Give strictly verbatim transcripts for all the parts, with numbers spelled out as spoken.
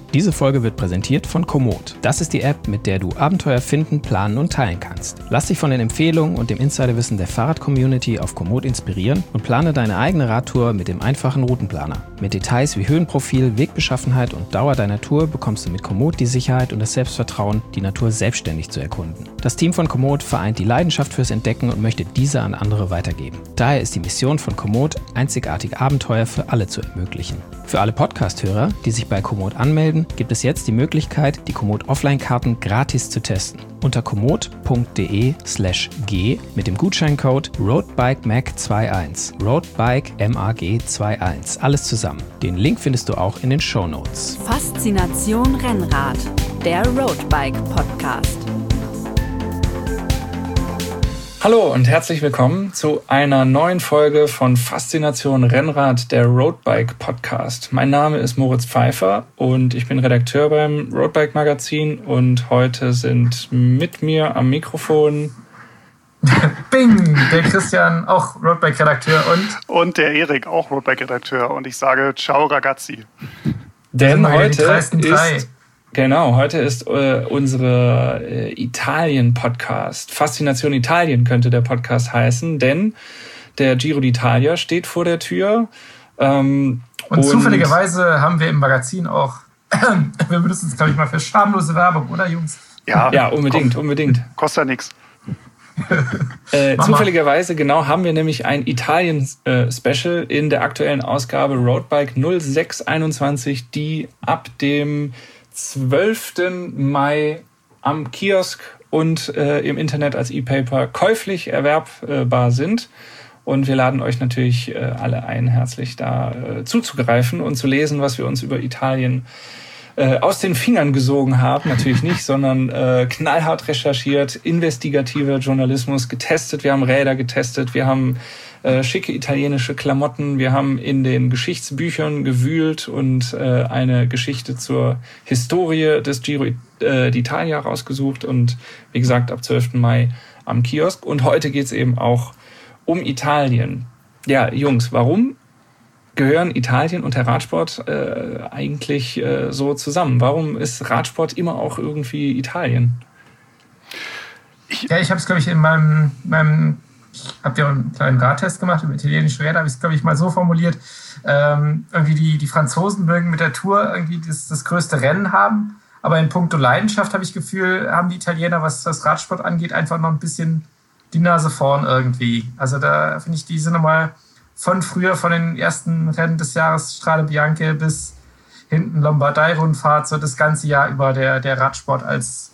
Diese Folge wird präsentiert von Komoot. Das ist die App, mit der du Abenteuer finden, planen und teilen kannst. Lass dich von den Empfehlungen und dem Insiderwissen der Fahrrad-Community auf Komoot inspirieren und plane deine eigene Radtour mit dem einfachen Routenplaner. Mit Details wie Höhenprofil, Wegbeschaffenheit und Dauer deiner Tour bekommst du mit Komoot die Sicherheit und das Selbstvertrauen, die Natur selbstständig zu erkunden. Das Team von Komoot vereint die Leidenschaft fürs Entdecken und möchte diese an andere weitergeben. Daher ist die Mission von Komoot, einzigartige Abenteuer für alle zu ermöglichen. Für alle Podcast-Hörer, die sich bei Komoot anmelden, gibt es jetzt die Möglichkeit, die Komoot Offline-Karten gratis zu testen. Unter komoot.de slash g mit dem Gutscheincode RoadBikeMag einundzwanzig. RoadBike M A G einundzwanzig. Alles zusammen. Den Link findest du auch in den Shownotes. Faszination Rennrad, der Roadbike Podcast. Hallo und herzlich willkommen zu einer neuen Folge von Faszination Rennrad, der Roadbike Podcast. Mein Name ist Moritz Pfeiffer und ich bin Redakteur beim Roadbike Magazin und heute sind mit mir am Mikrofon Bing, der Christian, auch Roadbike-Redakteur und und der Erik, auch Roadbike-Redakteur und ich sage ciao ragazzi. Denn heute ist Genau, heute ist äh, unsere äh, Italien-Podcast. Faszination Italien könnte der Podcast heißen, denn der Giro d'Italia steht vor der Tür. Ähm, und, und zufälligerweise haben wir im Magazin auch, wir benutzen es, glaube ich, mal für schamlose Werbung, oder Jungs? Ja, ja unbedingt, komm, unbedingt. Kostet ja nichts. Äh, zufälligerweise, genau, haben wir nämlich ein Italien-Special äh, in der aktuellen Ausgabe Roadbike null sechs einundzwanzig, die ab dem zwölften Mai am Kiosk und äh, im Internet als E-Paper käuflich erwerbbar sind. Und wir laden euch natürlich äh, alle ein, herzlich da äh, zuzugreifen und zu lesen, was wir uns über Italien äh, aus den Fingern gesogen haben. Natürlich nicht, sondern äh, knallhart recherchiert, investigativer Journalismus getestet. Wir haben Räder getestet, wir haben Äh, schicke italienische Klamotten. Wir haben in den Geschichtsbüchern gewühlt und äh, eine Geschichte zur Historie des Giro äh, d'Italia rausgesucht. Und wie gesagt, ab zwölften Mai am Kiosk. Und heute geht's eben auch um Italien. Ja, Jungs, warum gehören Italien und der Radsport äh, eigentlich äh, so zusammen? Warum ist Radsport immer auch irgendwie Italien? Ja, ich habe es, glaube ich, in meinem... meinem Ich habe ja einen kleinen Radtest gemacht über italienische Räder, habe ich es, glaube ich, mal so formuliert. Ähm, irgendwie die, die Franzosen mögen mit der Tour irgendwie das, das größte Rennen haben, aber in puncto Leidenschaft habe ich das Gefühl, haben die Italiener, was das Radsport angeht, einfach noch ein bisschen die Nase vorn irgendwie. Also da finde ich, die sind nochmal von früher, von den ersten Rennen des Jahres, Strade Bianche bis hinten Lombardei-Rundfahrt, so das ganze Jahr über der, der Radsport als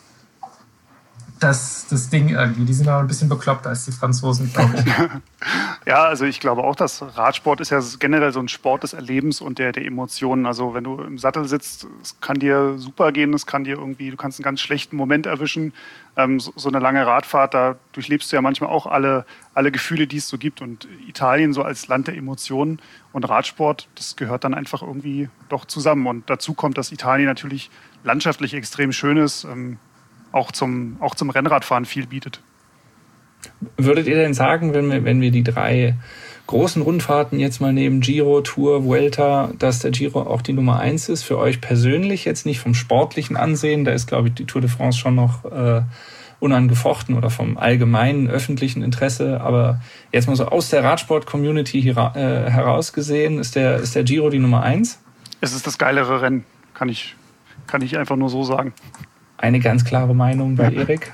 Das, das Ding irgendwie. Die sind auch ein bisschen bekloppter als die Franzosen, glaube ich. Ja, also ich glaube auch, dass Radsport ist ja generell so ein Sport des Erlebens und der, der Emotionen. Also wenn du im Sattel sitzt, es kann dir super gehen, es kann dir irgendwie, du kannst einen ganz schlechten Moment erwischen. Ähm, so, so eine lange Radfahrt, da durchlebst du ja manchmal auch alle, alle Gefühle, die es so gibt. Und Italien so als Land der Emotionen und Radsport, das gehört dann einfach irgendwie doch zusammen. Und dazu kommt, dass Italien natürlich landschaftlich extrem schön ist, ähm, auch zum, auch zum Rennradfahren viel bietet. Würdet ihr denn sagen, wenn wir, wenn wir die drei großen Rundfahrten jetzt mal nehmen, Giro, Tour, Vuelta, dass der Giro auch die Nummer eins ist für euch persönlich, jetzt nicht vom sportlichen Ansehen, da ist, glaube ich, die Tour de France schon noch äh, unangefochten oder vom allgemeinen öffentlichen Interesse, aber jetzt mal so aus der Radsport-Community hera- äh, heraus gesehen, ist der, ist der Giro die Nummer eins? Es ist das geilere Rennen, kann ich, kann ich einfach nur so sagen. Eine ganz klare Meinung bei Erik.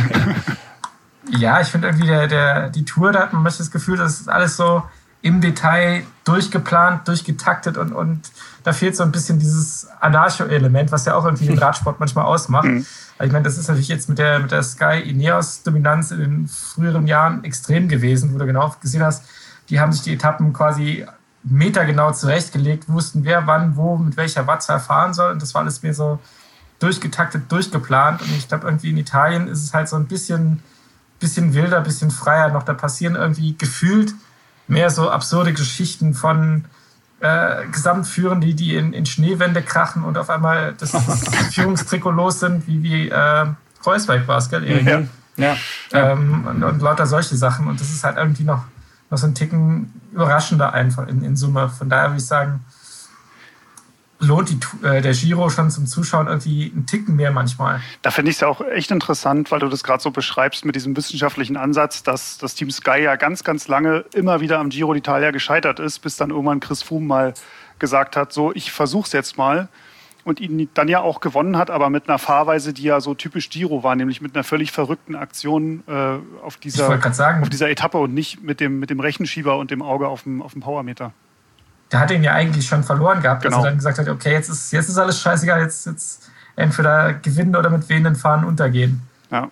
Ja, ich finde irgendwie der, der, die Tour, da hat man das Gefühl, das ist alles so im Detail durchgeplant, durchgetaktet und, und da fehlt so ein bisschen dieses Anarcho-Element, was ja auch irgendwie den Radsport manchmal ausmacht. Mhm. Ich meine, das ist natürlich jetzt mit der, mit der Sky-Ineos-Dominanz in den früheren Jahren extrem gewesen, wo du genau gesehen hast, die haben sich die Etappen quasi metergenau zurechtgelegt, wussten, wer wann, wo, mit welcher Wattzahl fahren soll und das war alles mehr so durchgetaktet, durchgeplant. Und ich glaube, irgendwie in Italien ist es halt so ein bisschen, bisschen wilder, bisschen freier noch. Da passieren irgendwie gefühlt mehr so absurde Geschichten von äh, Gesamtführern, die, die in, in Schneewände krachen und auf einmal das, das Führungstrikot los sind, wie, wie äh, Kreuzberg war es, gell, Erik? Ja. Ja. Ähm, und, und lauter solche Sachen. Und das ist halt irgendwie noch, noch so ein Ticken überraschender einfach in, in Summe. Von daher würde ich sagen, lohnt die, äh, der Giro schon zum Zuschauen irgendwie einen Ticken mehr manchmal. Da finde ich es ja auch echt interessant, weil du das gerade so beschreibst mit diesem wissenschaftlichen Ansatz, dass das Team Sky ja ganz, ganz lange immer wieder am Giro d'Italia gescheitert ist, bis dann irgendwann Chris Froome mal gesagt hat, so, ich versuch's jetzt mal. Und ihn dann ja auch gewonnen hat, aber mit einer Fahrweise, die ja so typisch Giro war, nämlich mit einer völlig verrückten Aktion äh, auf, dieser, sagen, auf dieser Etappe und nicht mit dem, mit dem Rechenschieber und dem Auge auf dem, auf dem Powermeter. Der hat ihn ja eigentlich schon verloren gehabt, genau. Als er dann gesagt hat, okay, jetzt ist, jetzt ist alles scheißegal, jetzt, jetzt entweder gewinnen oder mit wehenden Fahnen untergehen. Ja.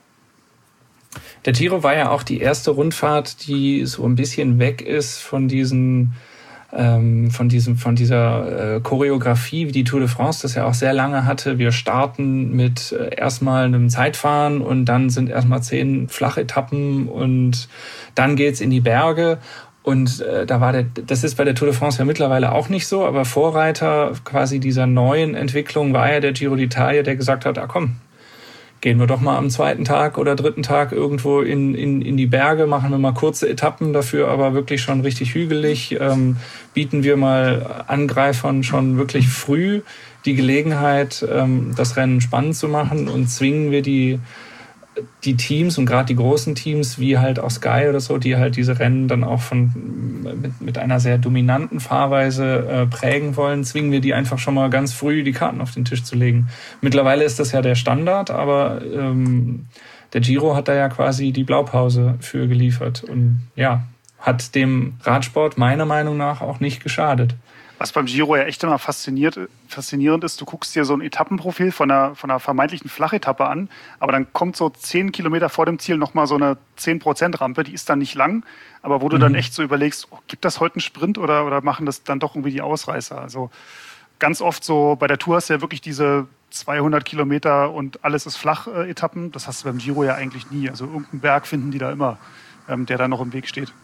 Der Giro war ja auch die erste Rundfahrt, die so ein bisschen weg ist von diesen ähm, von diesem von dieser äh, Choreografie, wie die Tour de France das ja auch sehr lange hatte. Wir starten mit äh, erstmal einem Zeitfahren und dann sind erstmal zehn Flachetappen und dann geht's in die Berge. Und äh, da war der, das ist bei der Tour de France ja mittlerweile auch nicht so, aber Vorreiter quasi dieser neuen Entwicklung war ja der Giro d'Italia, der gesagt hat, ah komm, gehen wir doch mal am zweiten Tag oder dritten Tag irgendwo in, in, in die Berge, machen wir mal kurze Etappen, dafür aber wirklich schon richtig hügelig, ähm, bieten wir mal Angreifern schon wirklich früh die Gelegenheit, ähm, das Rennen spannend zu machen und zwingen wir die die Teams und gerade die großen Teams wie halt auch Sky oder so, die halt diese Rennen dann auch von mit, mit einer sehr dominanten Fahrweise äh, prägen wollen, zwingen wir die einfach schon mal ganz früh die Karten auf den Tisch zu legen. Mittlerweile ist das ja der Standard, aber ähm, der Giro hat da ja quasi die Blaupause für geliefert und ja, hat dem Radsport meiner Meinung nach auch nicht geschadet. Was beim Giro ja echt immer fasziniert, faszinierend ist, du guckst dir so ein Etappenprofil von einer, von einer vermeintlichen Flachetappe an, aber dann kommt so zehn Kilometer vor dem Ziel nochmal so eine zehn Prozent Rampe, die ist dann nicht lang, aber wo du mhm. dann echt so überlegst, oh, gibt das heute einen Sprint oder, oder machen das dann doch irgendwie die Ausreißer? Also ganz oft so, bei der Tour hast du ja wirklich diese zweihundert Kilometer und alles ist flach äh, Etappen, das hast du beim Giro ja eigentlich nie. Also irgendeinen Berg finden die da immer, ähm, der da noch im Weg steht.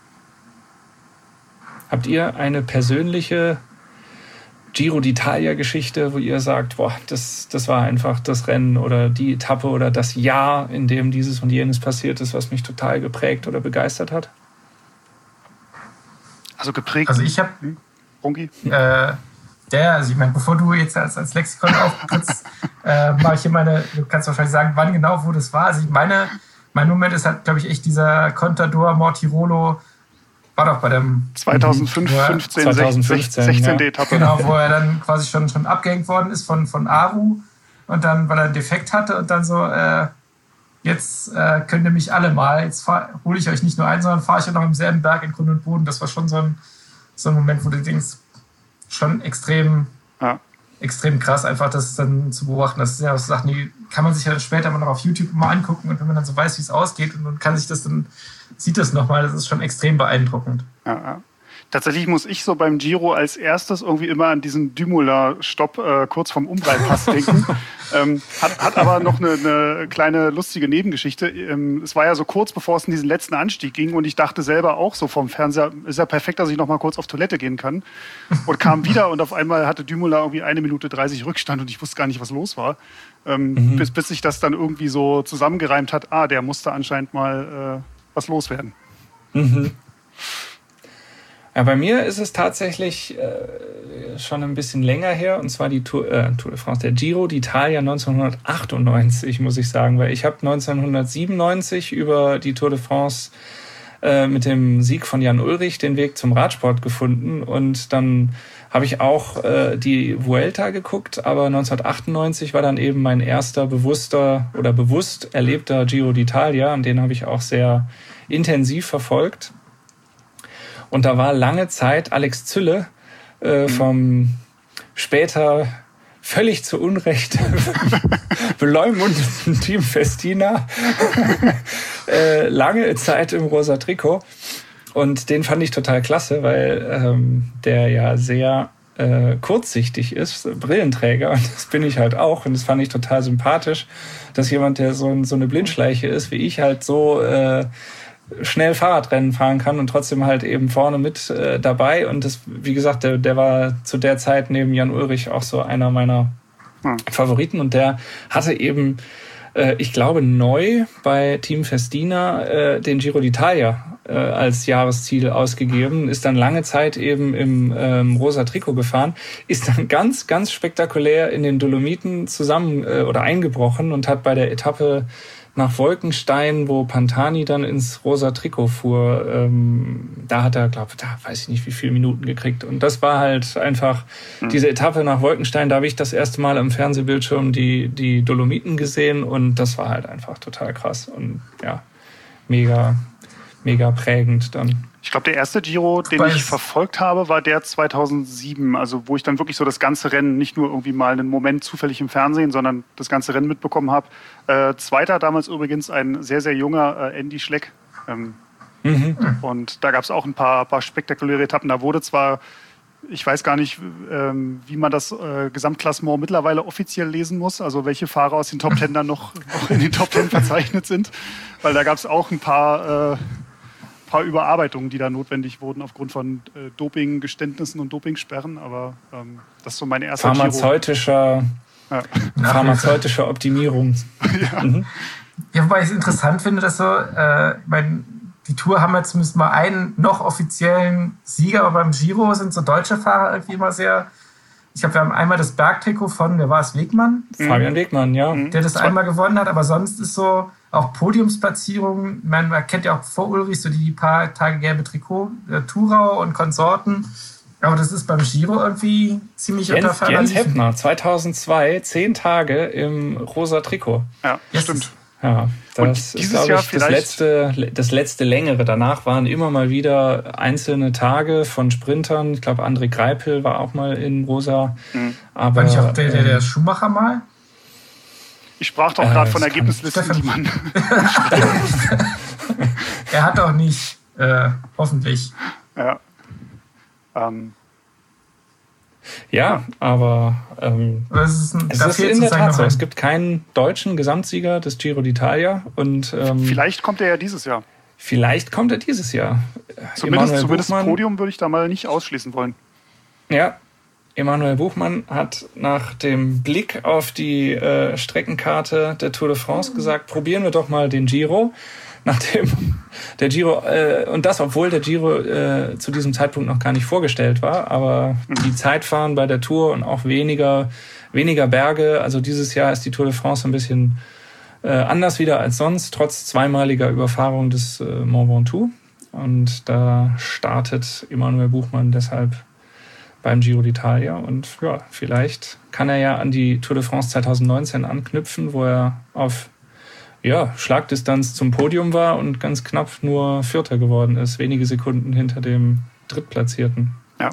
Habt ihr eine persönliche Giro d'Italia-Geschichte, wo ihr sagt, boah, das, das war einfach das Rennen oder die Etappe oder das Jahr, in dem dieses und jenes passiert ist, was mich total geprägt oder begeistert hat? Also geprägt? Also ich habe... Hm? Rungi? Äh, der, also ich meine, bevor du jetzt als, als Lexikon auftrittst, äh, mache ich hier meine... Du kannst wahrscheinlich sagen, wann genau, wo das war. Also ich meine, mein Moment ist halt, glaube ich, echt dieser Contador Mortirolo. War doch bei dem zweitausendfünfzehn, zweitausendfünfzehn sechzehnte ja. Etappe. Genau, wo er dann quasi schon, schon abgehängt worden ist von, von Aru und dann, weil er einen Defekt hatte und dann so, äh, jetzt äh, könnt ihr mich alle mal, jetzt hole ich euch nicht nur ein, sondern fahre ich auch noch im selben Berg in Grund und Boden. Das war schon so ein, so ein Moment, wo du denkst, schon extrem, ja. extrem krass, einfach das dann zu beobachten. Das sind ja so Sachen, die kann man sich ja später mal noch auf YouTube mal angucken und wenn man dann so weiß, wie es ausgeht und man kann sich das dann sieht das nochmal, das ist schon extrem beeindruckend. Ja, ja. Tatsächlich muss ich so beim Giro als erstes irgendwie immer an diesen Dumoulin-Stopp äh, kurz vom Umbreipass denken. ähm, hat, hat aber noch eine, eine kleine lustige Nebengeschichte. Ähm, es war ja so kurz, bevor es in diesen letzten Anstieg ging und ich dachte selber auch so vom Fernseher, ist ja perfekt, dass ich noch mal kurz auf Toilette gehen kann. Und kam wieder und auf einmal hatte Dumoulin irgendwie eine Minute dreißig Rückstand und ich wusste gar nicht, was los war. Ähm, mhm. bis, bis sich das dann irgendwie so zusammengereimt hat, ah, der musste anscheinend mal... Äh, was loswerden. Mhm. Ja, bei mir ist es tatsächlich äh, schon ein bisschen länger her, und zwar die Tour, äh, Tour de France, der Giro d'Italia neunzehnhundertachtundneunzig, muss ich sagen, weil ich habe neunzehnhundertsiebenundneunzig über die Tour de France äh, mit dem Sieg von Jan Ullrich den Weg zum Radsport gefunden und dann habe ich auch äh, die Vuelta geguckt, aber neunzehnhundertachtundneunzig war dann eben mein erster bewusster oder bewusst erlebter Giro d'Italia und den habe ich auch sehr intensiv verfolgt. Und da war lange Zeit Alex Zülle äh, vom später völlig zu Unrecht beleumundeten Team Festina äh, lange Zeit im rosa Trikot. Und den fand ich total klasse, weil ähm, der ja sehr äh, kurzsichtig ist, Brillenträger. Und das bin ich halt auch. Und das fand ich total sympathisch, dass jemand, der so, so eine Blindschleiche ist, wie ich, halt so äh, schnell Fahrradrennen fahren kann und trotzdem halt eben vorne mit äh, dabei. Und das, wie gesagt, der, der war zu der Zeit neben Jan Ullrich auch so einer meiner hm. Favoriten. Und der hatte eben, äh, ich glaube, neu bei Team Festina äh, den Giro d'Italia äh, als Jahresziel ausgegeben, ist dann lange Zeit eben im ähm, rosa Trikot gefahren, ist dann ganz, ganz spektakulär in den Dolomiten zusammen äh, oder eingebrochen und hat bei der Etappe nach Wolkenstein, wo Pantani dann ins rosa Trikot fuhr, ähm, da hat er, glaube ich, da weiß ich nicht, wie viele Minuten gekriegt. Und das war halt einfach mhm. diese Etappe nach Wolkenstein, da habe ich das erste Mal am Fernsehbildschirm die, die Dolomiten gesehen und das war halt einfach total krass und ja, mega, mega prägend dann. Ich glaube, der erste Giro, den ich verfolgt habe, war der zweitausendsieben, also wo ich dann wirklich so das ganze Rennen, nicht nur irgendwie mal einen Moment zufällig im Fernsehen, sondern das ganze Rennen mitbekommen habe. Äh, Zweiter damals übrigens ein sehr, sehr junger äh, Andy Schleck. Ähm, mhm. Und da gab es auch ein paar, paar spektakuläre Etappen. Da wurde zwar, ich weiß gar nicht, ähm, wie man das äh, Gesamtklassement mittlerweile offiziell lesen muss, also welche Fahrer aus den Top Ten dann noch, noch in den Top Ten verzeichnet sind, weil da gab es auch ein paar... Äh, paar Überarbeitungen, die da notwendig wurden aufgrund von äh, Dopinggeständnissen und Dopingsperren, aber ähm, das ist so mein erster Pharmazeutischer, ja. Pharmazeutische Optimierung. Ja. Mhm. Ja, wobei ich es interessant finde, dass so, äh, ich meine, die Tour haben wir zumindest mal einen noch offiziellen Sieger, aber beim Giro sind so deutsche Fahrer irgendwie immer sehr. Ich glaube, wir haben einmal das Bergtrikot von, wer war es, Wegmann? Fabian Wegmann, ja. Der das einmal gewonnen hat, aber sonst ist so auch Podiumsplatzierungen. Man, man kennt ja auch vor Ulrich so die paar Tage gelbe Trikot, äh, Thurau und Konsorten. Aber das ist beim Giro irgendwie ziemlich Jens, unter ferner Jens Heppner, zweitausendzwei, zehn Tage im rosa Trikot. Ja, das stimmt. Ja, das ist, glaube ich, das letzte, das letzte längere. Danach waren immer mal wieder einzelne Tage von Sprintern. Ich glaube, André Greipel war auch mal in rosa. Mhm. Aber, war nicht auch der, der, der Schumacher mal? Ich sprach doch gerade äh, von Ergebnislisten, die man... Er hat auch nicht, äh, hoffentlich. Ja. Ähm. Ja, aber ähm, es ist, ein, es ist in der Tat so. Es gibt keinen deutschen Gesamtsieger des Giro d'Italia. Und, ähm, vielleicht kommt er ja dieses Jahr. Vielleicht kommt er dieses Jahr. Zumindest, zumindest das Podium würde ich da mal nicht ausschließen wollen. Ja, Emanuel Buchmann hat nach dem Blick auf die äh, Streckenkarte der Tour de France gesagt, probieren wir doch mal den Giro. Nachdem der Giro, äh, und das, obwohl der Giro äh, zu diesem Zeitpunkt noch gar nicht vorgestellt war, aber die Zeitfahren bei der Tour und auch weniger, weniger Berge, also dieses Jahr ist die Tour de France ein bisschen äh, anders wieder als sonst, trotz zweimaliger Überfahrung des äh, Mont Ventoux. Und da startet Emanuel Buchmann deshalb beim Giro d'Italia und ja, vielleicht kann er ja an die Tour de France zwanzig neunzehn anknüpfen, wo er auf ja, Schlagdistanz zum Podium war und ganz knapp nur Vierter geworden ist, wenige Sekunden hinter dem Drittplatzierten. Ja.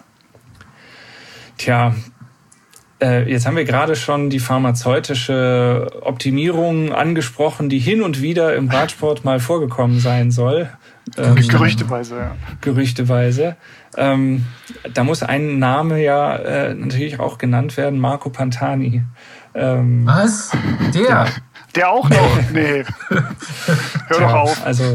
Tja, äh, jetzt haben wir gerade schon die pharmazeutische Optimierung angesprochen, die hin und wieder im Radsport mal vorgekommen sein soll. Ähm, Gerüchteweise, ja. Gerüchteweise. Ähm, da muss ein Name ja äh, natürlich auch genannt werden, Marco Pantani. Ähm, Was? Der? Der, der auch noch? Nee. Hör doch auf. Also,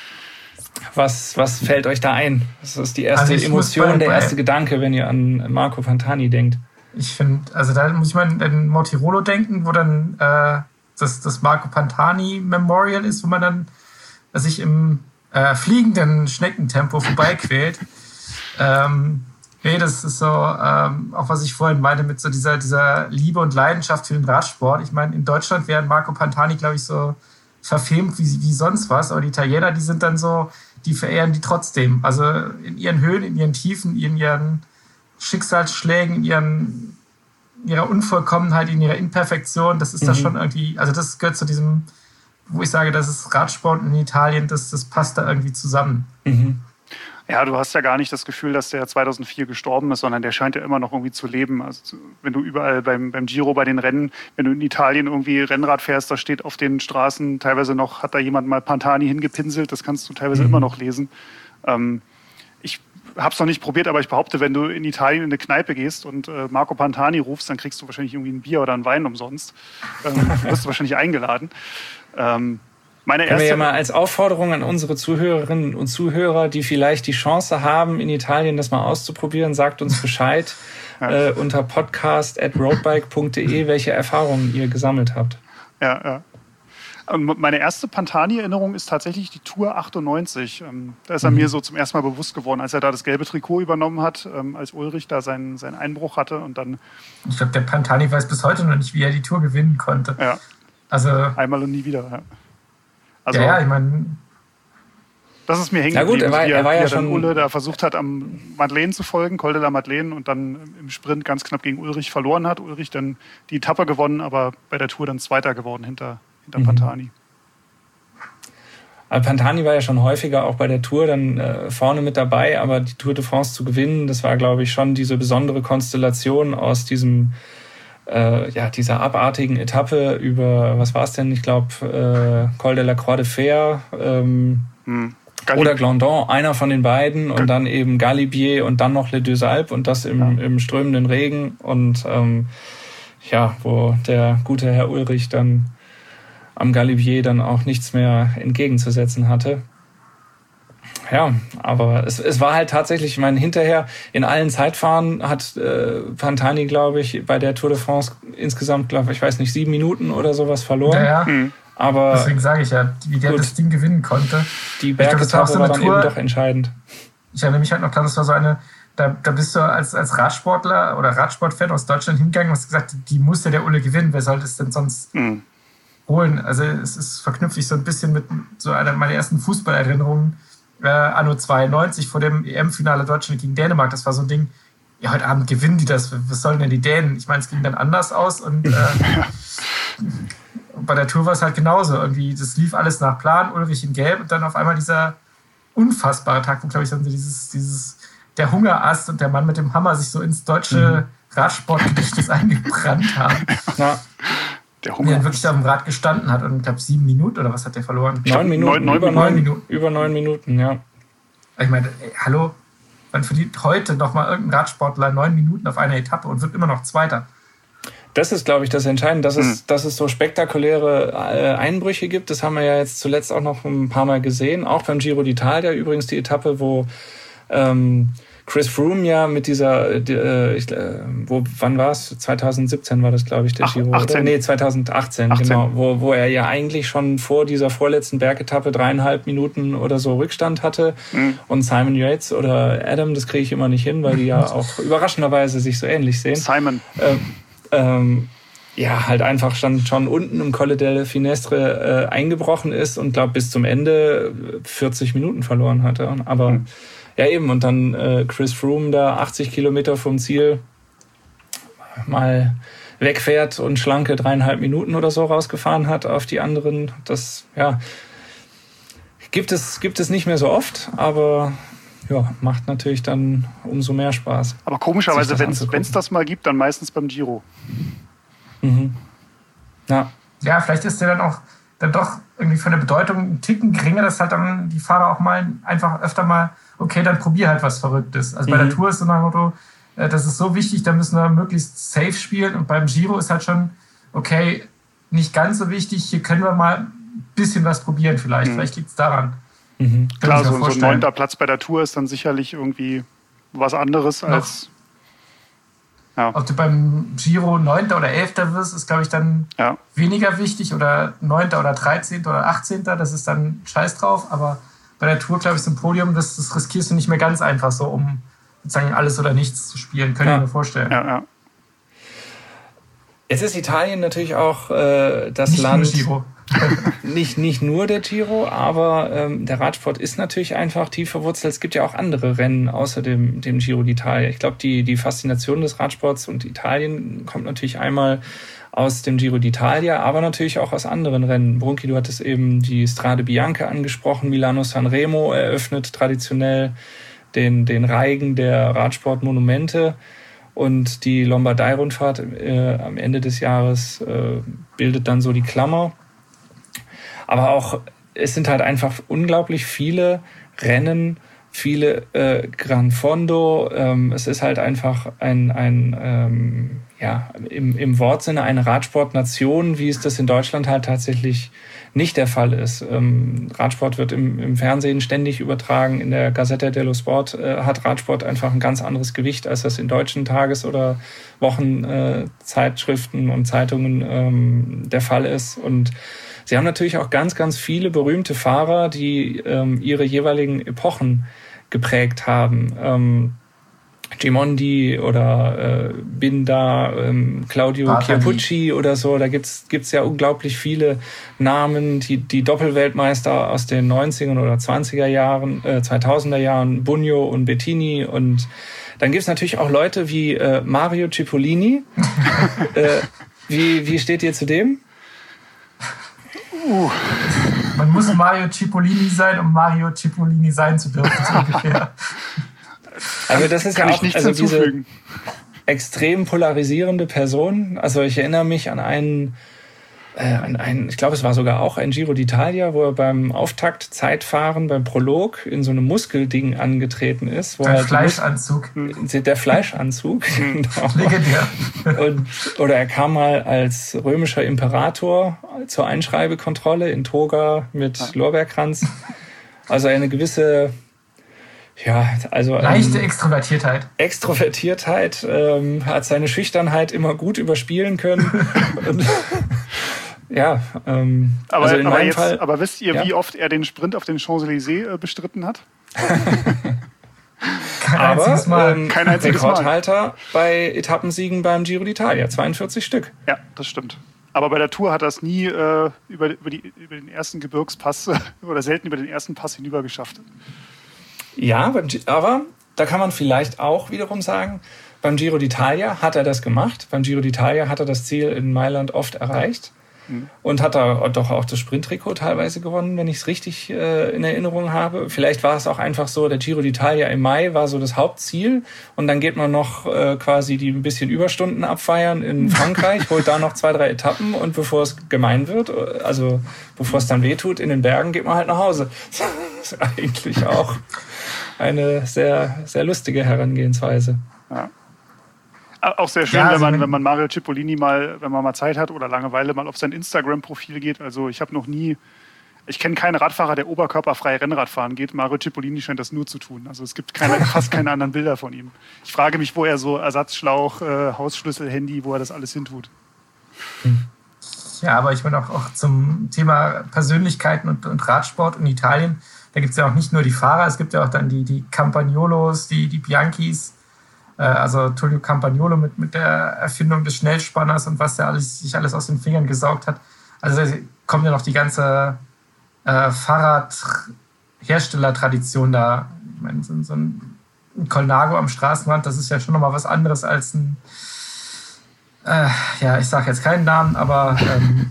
was, was fällt euch da ein? Das ist die erste also Emotion, bei, der erste bei, Gedanke, wenn ihr an Marco Pantani denkt. Ich finde, also da muss ich mal an Mortirolo denken, wo dann äh, das, das Marco Pantani Memorial ist, wo man dann sich im äh, fliegenden Schneckentempo vorbeiquält. ähm, nee, das ist so, ähm, auch was ich vorhin meinte, mit so dieser, dieser Liebe und Leidenschaft für den Radsport. Ich meine, in Deutschland wären Marco Pantani, glaube ich, so verfilmt wie, wie sonst was, aber die Italiener, die sind dann so, die verehren die trotzdem. Also in ihren Höhen, in ihren Tiefen, in ihren Schicksalsschlägen, in ihren, in ihrer Unvollkommenheit, in ihrer Imperfektion, das ist mhm. da schon irgendwie, also das gehört zu diesem, wo ich sage, das ist Radsport in Italien, das, das passt da irgendwie zusammen. Mhm. Ja, du hast ja gar nicht das Gefühl, dass der zweitausendvier gestorben ist, sondern der scheint ja immer noch irgendwie zu leben. Also wenn du überall beim, beim Giro, bei den Rennen, wenn du in Italien irgendwie Rennrad fährst, da steht auf den Straßen teilweise noch, hat da jemand mal Pantani hingepinselt, das kannst du teilweise mhm. immer noch lesen. Ähm, ich habe es noch nicht probiert, aber ich behaupte, wenn du in Italien in eine Kneipe gehst und äh, Marco Pantani rufst, dann kriegst du wahrscheinlich irgendwie ein Bier oder einen Wein umsonst. Ähm, wirst du wahrscheinlich eingeladen. Ähm, Meine Können wir ja mal als Aufforderung an unsere Zuhörerinnen und Zuhörer, die vielleicht die Chance haben, in Italien das mal auszuprobieren, sagt uns Bescheid ja. äh, unter podcast at roadbike punkt de, welche Erfahrungen ihr gesammelt habt. Ja, ja. Meine erste Pantani-Erinnerung ist tatsächlich die Tour achtundneunzig. Da ist er mhm. mir so zum ersten Mal bewusst geworden, als er da das gelbe Trikot übernommen hat, als Ulrich da seinen, seinen Einbruch hatte. Und dann ich glaube, der Pantani weiß bis heute noch nicht, wie er die Tour gewinnen konnte. Ja. Also, einmal und nie wieder. Ja, also, ja, ja ich meine... Das ist mir hängen geblieben, er war, wie er, er war wie ja er schon dann Ulle da versucht hat, am Madeleine zu folgen, Col de la Madeleine, und dann im Sprint ganz knapp gegen Ulrich verloren hat. Ulrich dann die Etappe gewonnen, aber bei der Tour dann Zweiter geworden hinter, hinter mhm. Pantani. Also Pantani war ja schon häufiger auch bei der Tour dann äh, vorne mit dabei, aber die Tour de France zu gewinnen, das war, glaube ich, schon diese besondere Konstellation aus diesem äh, ja, dieser abartigen Etappe über, was war es denn, ich glaube, äh, Col de la Croix de Fer, ähm, mhm. oder Glandon, einer von den beiden, und dann eben Galibier und dann noch Les Deux Alpes, und das im, ja. im strömenden Regen, und ähm, ja, wo der gute Herr Ulrich dann am Galibier dann auch nichts mehr entgegenzusetzen hatte. Ja, aber es, es war halt tatsächlich, ich meine, hinterher in allen Zeitfahren hat äh, Pantani, glaube ich, bei der Tour de France insgesamt, glaube ich, weiß nicht, sieben Minuten oder sowas verloren. Ja, ja. Mhm. Aber deswegen sage ich ja, wie der gut, das Ding gewinnen konnte. Die Bergetappe war, war dann Tour, eben doch entscheidend. Ich erinnere mich halt noch klar, das war so eine, da, da bist du als, als Radsportler oder Radsportfan aus Deutschland hingegangen und hast gesagt, die muss ja der Ulle gewinnen, wer soll das denn sonst mhm. holen? Also es ist verknüpft sich so ein bisschen mit so einer meiner ersten Fußballerinnerungen, äh, anno zweiundneunzig vor dem E M-Finale Deutschland gegen Dänemark. Das war so ein Ding, ja, heute Abend gewinnen die das, was sollen denn die Dänen? Ich meine, es ging dann anders aus, und äh, bei der Tour war es halt genauso. Irgendwie, das lief alles nach Plan, Ulrich in Gelb, und dann auf einmal dieser unfassbare Tag, wo, glaube ich, dann so dieses, dieses, der Hungerast und der Mann mit dem Hammer sich so ins deutsche mhm. Radsportgedächtnis eingebrannt haben. Ja. Der Hunger. Der wirklich auf dem Rad gestanden hat, und ich glaube, sieben Minuten oder was hat der verloren? Neun Minuten, neun, über, neun, Minuten. über neun Minuten, ja. Ich meine, ey, hallo, man verliert heute noch mal irgendein Radsportler neun Minuten auf einer Etappe und wird immer noch Zweiter. Das ist, glaube ich, das Entscheidende, dass, mhm. es, dass es so spektakuläre Einbrüche gibt. Das haben wir ja jetzt zuletzt auch noch ein paar Mal gesehen. Auch beim Giro d'Italia übrigens die Etappe, wo ähm, Chris Froome ja mit dieser, die, äh, ich, äh, wo, wann war es? zwanzig siebzehn war das, glaube ich, der Ach, Giro. achtzehn. Oder? Nee, zwanzig achtzehn, achtzehn. Genau. Wo, wo er ja eigentlich schon vor dieser vorletzten Bergetappe dreieinhalb Minuten oder so Rückstand hatte. Mhm. Und Simon Yates oder Adam, das kriege ich immer nicht hin, weil die ja auch überraschenderweise sich so ähnlich sehen. Simon. Ähm, ähm, ja, halt einfach schon, schon unten im Colle delle Finestre äh, eingebrochen ist und, glaube bis zum Ende vierzig Minuten verloren hatte. Aber mhm. ja, eben, und dann äh, Chris Froome da achtzig Kilometer vom Ziel mal wegfährt und schlanke dreieinhalb Minuten oder so rausgefahren hat auf die anderen. Das, ja, gibt es, gibt es nicht mehr so oft, aber ja, macht natürlich dann umso mehr Spaß. Aber komischerweise, wenn es das mal gibt, dann meistens beim Giro. Mhm. Ja. Ja, vielleicht ist der dann auch dann doch irgendwie von der Bedeutung einen Ticken geringer, dass halt dann die Fahrer auch mal einfach öfter mal, okay, dann probier halt was Verrücktes. Also bei mhm. der Tour ist so nach dem Motto, das ist so wichtig, da müssen wir möglichst safe spielen, und beim Giro ist halt schon, okay, nicht ganz so wichtig, hier können wir mal ein bisschen was probieren vielleicht, mhm. vielleicht liegt es daran. Mhm. Klar, so, so ein neunter Platz bei der Tour ist dann sicherlich irgendwie was anderes als... Ja. Ob du beim Giro neunter oder elfter wirst, ist, glaube ich, dann ja. weniger wichtig, oder neunter oder dreizehnter oder achtzehnter, das ist dann scheiß drauf, aber bei der Tour, glaube ich, so ein Podium, das, das riskierst du nicht mehr ganz einfach so, um sozusagen alles oder nichts zu spielen, könnte ja. ich mir vorstellen. Ja, ja. Jetzt ist Italien natürlich auch äh, das nicht Land... Nur Giro. nicht, nicht nur der Giro, aber ähm, der Radsport ist natürlich einfach tief verwurzelt. Es gibt ja auch andere Rennen außer dem, dem Giro d'Italia. Ich glaube, die, die Faszination des Radsports und Italien kommt natürlich einmal aus dem Giro d'Italia, aber natürlich auch aus anderen Rennen. Brunki, du hattest eben die Strade Bianca angesprochen. Milano-Sanremo eröffnet traditionell den, den Reigen der Radsportmonumente. Und die Lombardei-Rundfahrt äh, am Ende des Jahres äh, bildet dann so die Klammer. Aber auch, es sind halt einfach unglaublich viele Rennen, viele äh, Gran Fondo. Ähm, es ist halt einfach ein, ein ähm, ja, im, im Wortsinne eine Radsportnation, wie es das in Deutschland halt tatsächlich nicht der Fall ist. Ähm, Radsport wird im, im Fernsehen ständig übertragen. In der Gazzetta dello Sport äh, hat Radsport einfach ein ganz anderes Gewicht, als das in deutschen Tages- oder Wochenzeitschriften äh, und Zeitungen ähm, der Fall ist. Und Sie haben natürlich auch ganz, ganz viele berühmte Fahrer, die ähm, ihre jeweiligen Epochen geprägt haben. Ähm, Gimondi oder äh, Binda, ähm, Claudio Bartali. Chiappucci oder so. Da gibt's gibt's ja unglaublich viele Namen. Die, die Doppelweltmeister aus den neunziger oder zwanziger Jahren, äh, zweitausender Jahren, Bugno und Bettini. Und dann gibt's natürlich auch Leute wie äh, Mario Cipollini. äh, wie, wie steht ihr zu dem? Uh. Man muss Mario Cipollini sein, um Mario Cipollini sein zu dürfen, so ungefähr. Also das ist Kann ja ich auch nichts also diese hinzufügen. extrem polarisierende Person. Also ich erinnere mich an einen, äh, an einen, ich glaube, es war sogar auch ein Giro d'Italia, wo er beim Auftakt Zeitfahren, beim Prolog in so einem Muskelding angetreten ist. Wo Der er die Fleischanzug. Mus- Der Fleischanzug. Genau. Legendär. Und, oder er kam mal als römischer Imperator zur Einschreibekontrolle in Toga mit Lorbeerkranz. Also eine gewisse, ja, also Leichte ähm, Extrovertiertheit. Extrovertiertheit, ähm, hat seine Schüchternheit immer gut überspielen können. Und, ja, ähm, Aber, also in aber, meinem jetzt, Fall, aber wisst ihr, ja. wie oft er den Sprint auf den Champs-Élysées äh, bestritten hat? Kein aber einziges Mal. Kein ähm, Kein einziges Mal. Rekordhalter bei Etappensiegen beim Giro d'Italia, zweiundvierzig Stück. Ja, das stimmt. Aber bei der Tour hat er es nie äh, über, über, die, über den ersten Gebirgspass oder selten über den ersten Pass hinüber geschafft. Ja, beim Gi- aber da kann man vielleicht auch wiederum sagen, beim Giro d'Italia hat er das gemacht. Beim Giro d'Italia hat er das Ziel in Mailand oft erreicht. Mhm. Und hat da doch auch das Sprinttrikot teilweise gewonnen, wenn ich es richtig äh, in Erinnerung habe. Vielleicht war es auch einfach so, der Giro d'Italia im Mai war so das Hauptziel. Und dann geht man noch äh, quasi die ein bisschen Überstunden abfeiern in Frankreich, holt da noch zwei, drei Etappen. Und bevor es gemein wird, also bevor es dann wehtut in den Bergen, geht man halt nach Hause. Das ist eigentlich auch eine sehr, sehr lustige Herangehensweise. Ja. Auch sehr schön, Ja, wenn, also man, wenn- wenn man Mario Cipollini mal, wenn man mal Zeit hat oder Langeweile, mal auf sein Instagram-Profil geht. Also ich habe noch nie, ich kenne keinen Radfahrer, der oberkörperfrei Rennrad fahren geht. Mario Cipollini scheint das nur zu tun. Also es gibt keine, fast keine anderen Bilder von ihm. Ich frage mich, wo er so Ersatzschlauch, äh, Hausschlüssel, Handy, wo er das alles hintut. Ja, aber ich meine auch, auch zum Thema Persönlichkeiten und, und Radsport in Italien, da gibt es ja auch nicht nur die Fahrer, es gibt ja auch dann die, die Campagnolos, die, die Bianchis, äh, also Tullio Campagnolo mit, mit der Erfindung des Schnellspanners und was der alles, sich alles aus den Fingern gesaugt hat. Also da kommt ja noch die ganze äh, Fahrradherstellertradition da. Ich meine, so, so ein Colnago am Straßenrand, das ist ja schon nochmal was anderes als ein Äh, ja, ich sage jetzt keinen Namen, aber ähm,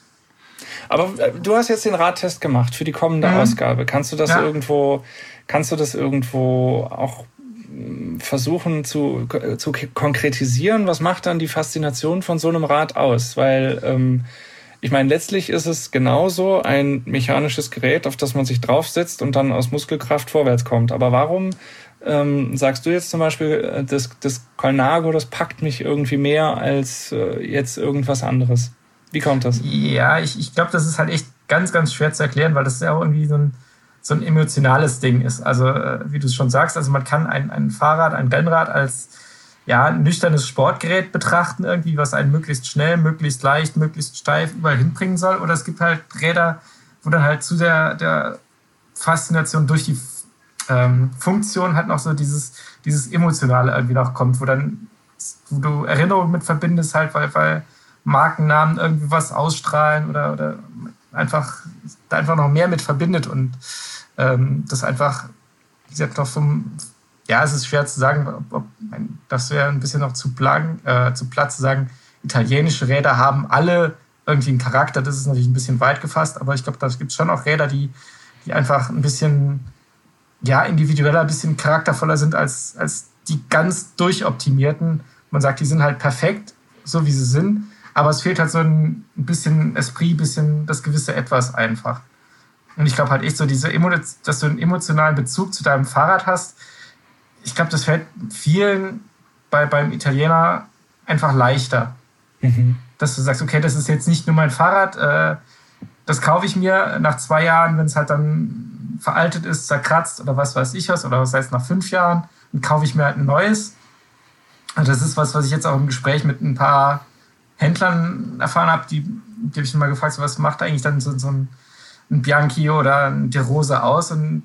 Aber äh, du hast jetzt den Radtest gemacht für die kommende Mhm. Ausgabe. Kannst du das Ja. irgendwo, kannst du das irgendwo auch mh, versuchen zu, zu konkretisieren? Was macht dann die Faszination von so einem Rad aus? Weil ähm, ich meine, letztlich ist es genauso ein mechanisches Gerät, auf das man sich draufsetzt und dann aus Muskelkraft vorwärts kommt. Aber warum ähm, sagst du jetzt zum Beispiel, das, das Colnago, das packt mich irgendwie mehr als äh, jetzt irgendwas anderes? Wie kommt das? ja, ich, ich glaube, das ist halt echt ganz, ganz schwer zu erklären, weil das ja auch irgendwie so ein, so ein emotionales Ding ist. Also, äh, wie du es schon sagst, also man kann ein, ein Fahrrad, ein Rennrad als ja, ein nüchternes Sportgerät betrachten, irgendwie, was einen möglichst schnell, möglichst leicht, möglichst steif überall hinbringen soll. Oder es gibt halt Räder, wo dann halt zu der, der Faszination durch die ähm, Funktion halt noch so dieses, dieses Emotionale irgendwie noch kommt, wo dann wo du Erinnerungen mit verbindest, halt, weil, weil Markennamen irgendwie was ausstrahlen oder, oder einfach, da einfach noch mehr mit verbindet und ähm, das einfach, wie gesagt, noch vom, ja, es ist schwer zu sagen, ob, ob das wäre ein bisschen noch zu, plagen, äh, zu platt zu sagen, italienische Räder haben alle irgendwie einen Charakter, das ist natürlich ein bisschen weit gefasst, aber ich glaube, da gibt es schon auch Räder, die, die einfach ein bisschen ja, individueller, ein bisschen charaktervoller sind als, als die ganz durchoptimierten. Man sagt, die sind halt perfekt, so wie sie sind, aber es fehlt halt so ein bisschen Esprit, ein bisschen das gewisse Etwas einfach. Und ich glaube halt echt so, diese Emo- dass du einen emotionalen Bezug zu deinem Fahrrad hast, ich glaube, das fällt vielen bei, beim Italiener einfach leichter. Mhm. Dass du sagst, okay, das ist jetzt nicht nur mein Fahrrad, äh, das kaufe ich mir nach zwei Jahren, wenn es halt dann veraltet ist, zerkratzt oder was weiß ich was, oder was heißt nach fünf Jahren, dann kaufe ich mir halt ein neues. Und das ist was, was ich jetzt auch im Gespräch mit ein paar Händlern erfahren habe, die, die habe ich mal gefragt, so, was macht eigentlich dann so, so ein, ein Bianchi oder ein De Rosa aus und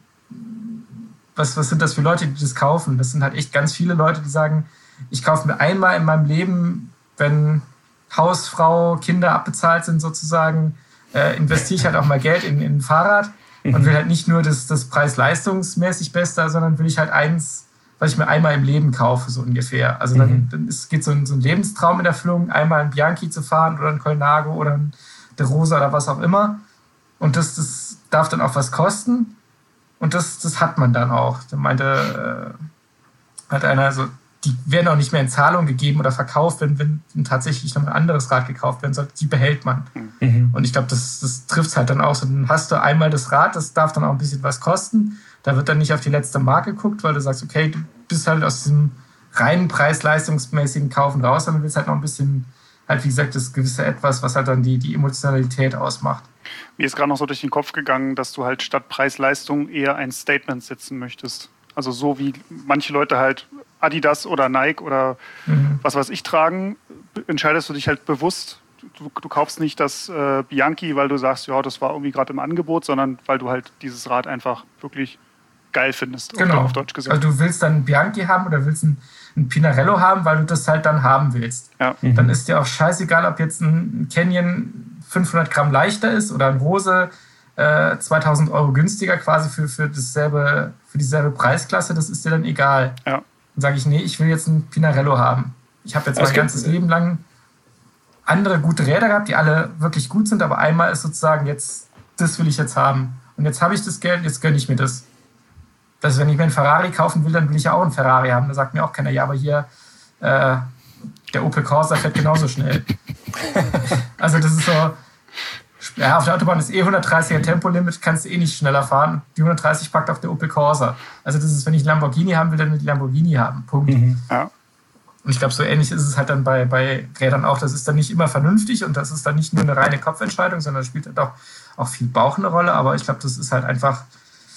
was, was sind das für Leute, die das kaufen? Das sind halt echt ganz viele Leute, die sagen, ich kaufe mir einmal in meinem Leben, wenn Haus, Frau, Kinder abbezahlt sind sozusagen, äh, investiere ich halt auch mal Geld in, in ein Fahrrad mhm. und will halt nicht nur das, das preis-leistungsmäßig Beste, sondern will ich halt eins, was ich mir einmal im Leben kaufe, so ungefähr. Also dann, mhm. dann ist, geht so ein, so ein Lebenstraum in Erfüllung, einmal ein Bianchi zu fahren oder ein Colnago oder ein De Rosa oder was auch immer. Und das, das darf dann auch was kosten. Und das, das hat man dann auch. Da meinte äh, hat einer so, die werden auch nicht mehr in Zahlung gegeben oder verkauft, wenn, wenn, wenn tatsächlich noch ein anderes Rad gekauft werden soll. Die behält man. Mhm. Und ich glaube, das, das trifft es halt dann auch so. Dann hast du einmal das Rad, das darf dann auch ein bisschen was kosten. Da wird dann nicht auf die letzte Marke geguckt, weil du sagst, okay, du bist halt aus diesem reinen preis-leistungsmäßigen Kaufen raus, sondern willst halt noch ein bisschen, halt wie gesagt, das gewisse Etwas, was halt dann die, die Emotionalität ausmacht. Mir ist gerade noch so durch den Kopf gegangen, dass du halt statt Preis-Leistung eher ein Statement setzen möchtest. Also so wie manche Leute halt Adidas oder Nike oder mhm. was weiß ich tragen, entscheidest du dich halt bewusst. Du, du kaufst nicht das äh, Bianchi, weil du sagst, ja, das war irgendwie gerade im Angebot, sondern weil du halt dieses Rad einfach wirklich geil findest, genau. auf Deutsch gesagt. Also du willst dann ein Bianchi haben oder willst ein, ein Pinarello haben, weil du das halt dann haben willst. Ja. Mhm. Dann ist dir auch scheißegal, ob jetzt ein Canyon fünfhundert Gramm leichter ist oder ein Rose äh, zweitausend Euro günstiger quasi für, für, dasselbe, für dieselbe Preisklasse, das ist dir dann egal. Ja. Dann sage ich, nee, ich will jetzt ein Pinarello haben. Ich habe jetzt also mein ganzes Leben lang andere gute Räder gehabt, die alle wirklich gut sind, aber einmal ist sozusagen jetzt, das will ich jetzt haben. Und jetzt habe ich das Geld, jetzt gönne ich mir das. Dass wenn ich mir einen Ferrari kaufen will, dann will ich ja auch einen Ferrari haben. Da sagt mir auch keiner, ja, aber hier äh, der Opel Corsa fährt genauso schnell. Also das ist so, ja, auf der Autobahn ist eh hundertdreißiger Tempolimit, kannst du eh nicht schneller fahren. Die hundertdreißig packt auf der Opel Corsa. Also das ist, wenn ich einen Lamborghini haben will, dann will ich einen Lamborghini haben. Punkt. Mhm. Ja. Und ich glaube, so ähnlich ist es halt dann bei, bei Rädern auch. Das ist dann nicht immer vernünftig und das ist dann nicht nur eine reine Kopfentscheidung, sondern spielt halt auch, auch viel Bauch eine Rolle. Aber ich glaube, das ist halt einfach...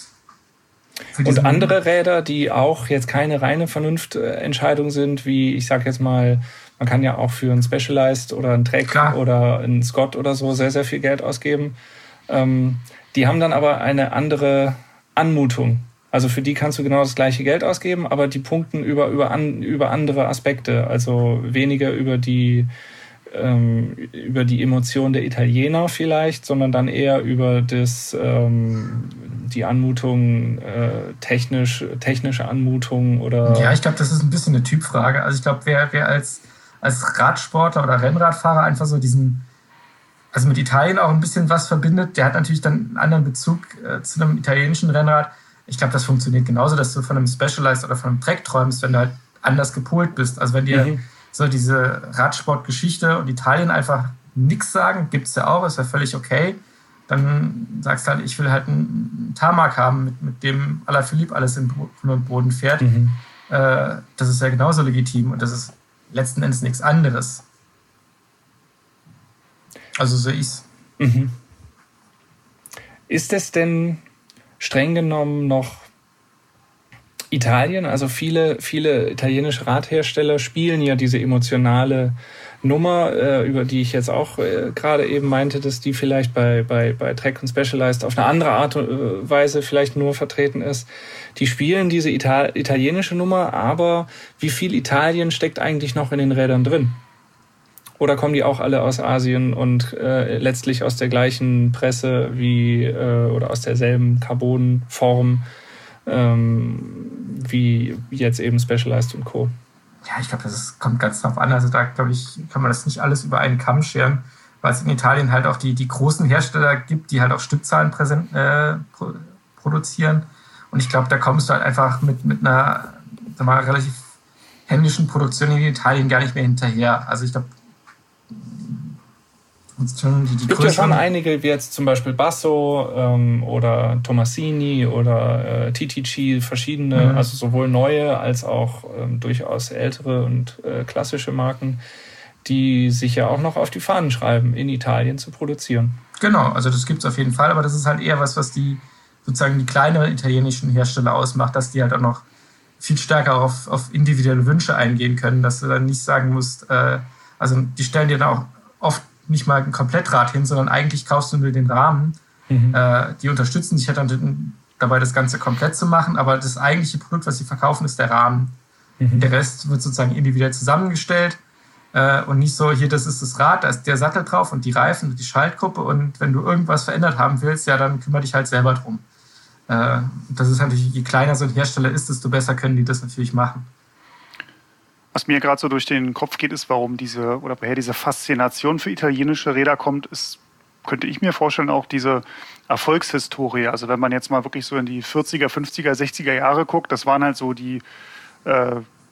Und andere Räder, die auch jetzt keine reine Vernunftentscheidung sind, wie ich sag jetzt mal, man kann ja auch für einen Specialized oder einen Trek Klar. oder einen Scott oder so sehr, sehr viel Geld ausgeben. Ähm, die haben dann aber eine andere Anmutung. Also für die kannst du genau das gleiche Geld ausgeben, aber die punkten über, über, an, über andere Aspekte. Also weniger über die, ähm, über die Emotion der Italiener vielleicht, sondern dann eher über das, ähm, die Anmutung, äh, technisch, technische Anmutung oder... Ja, ich glaube, das ist ein bisschen eine Typfrage. Also ich glaube, wer, wer als, als Radsportler oder Rennradfahrer einfach so diesen, also mit Italien auch ein bisschen was verbindet, der hat natürlich dann einen anderen Bezug äh, zu einem italienischen Rennrad. Ich glaube, das funktioniert genauso, dass du von einem Specialized oder von einem Trek träumst, wenn du halt anders gepolt bist. Also wenn dir mhm. so diese Radsportgeschichte und Italien einfach nichts sagen, gibt es ja auch, ist ja völlig okay. Dann sagst du halt, ich will halt einen Tarmac haben, mit, mit dem Alaphilippe alles in Grund und Boden fährt. Mhm. Äh, das ist ja genauso legitim und das ist letzten Endes nichts anderes. Also so ich's. Mhm. Ist es denn streng genommen noch Italien? Also viele, viele italienische Radhersteller spielen ja diese emotionale Nummer, äh, über die ich jetzt auch äh, gerade eben meinte, dass die vielleicht bei, bei, bei Trek und Specialized auf eine andere Art und äh, Weise vielleicht nur vertreten ist. Die spielen diese Ital- italienische Nummer, aber wie viel Italien steckt eigentlich noch in den Rädern drin? Oder kommen die auch alle aus Asien und äh, letztlich aus der gleichen Presse wie äh, oder aus derselben Carbonform ähm, wie jetzt eben Specialized und Co.? Ja, ich glaube, das kommt ganz drauf an. Also da, glaube ich, kann man das nicht alles über einen Kamm scheren, weil es in Italien halt auch die, die großen Hersteller gibt, die halt auch Stückzahlen präsent, äh, pro, produzieren. Und ich glaube, da kommst du halt einfach mit, mit einer sag mal, relativ händischen Produktion in Italien gar nicht mehr hinterher. Also ich glaube, es gibt ja schon einige, wie jetzt zum Beispiel Basso ähm, oder Tomasini oder äh, T T G, verschiedene, mhm. also sowohl neue als auch ähm, durchaus ältere und äh, klassische Marken, die sich ja auch noch auf die Fahnen schreiben, in Italien zu produzieren. Genau, also das gibt es auf jeden Fall, aber das ist halt eher was, was die sozusagen die kleineren italienischen Hersteller ausmacht, dass die halt auch noch viel stärker auf, auf individuelle Wünsche eingehen können, dass du dann nicht sagen musst, äh, Also die stellen dir da auch oft nicht mal ein Komplettrad hin, sondern eigentlich kaufst du nur den Rahmen. Mhm. Äh, die unterstützen dich halt dann dabei, das Ganze komplett zu machen, aber das eigentliche Produkt, was sie verkaufen, ist der Rahmen. Mhm. Der Rest wird sozusagen individuell zusammengestellt äh, und nicht so, hier, das ist das Rad, da ist der Sattel drauf und die Reifen und die Schaltgruppe und wenn du irgendwas verändert haben willst, ja, dann kümmere dich halt selber drum. Äh, das ist natürlich, je kleiner so ein Hersteller ist, desto besser können die das natürlich machen. Was mir gerade so durch den Kopf geht, ist, warum diese, oder woher diese Faszination für italienische Räder kommt, ist, könnte ich mir vorstellen, auch diese Erfolgshistorie. Also wenn man jetzt mal wirklich so in die vierziger, fünfziger, sechziger Jahre guckt, das waren halt so die, äh,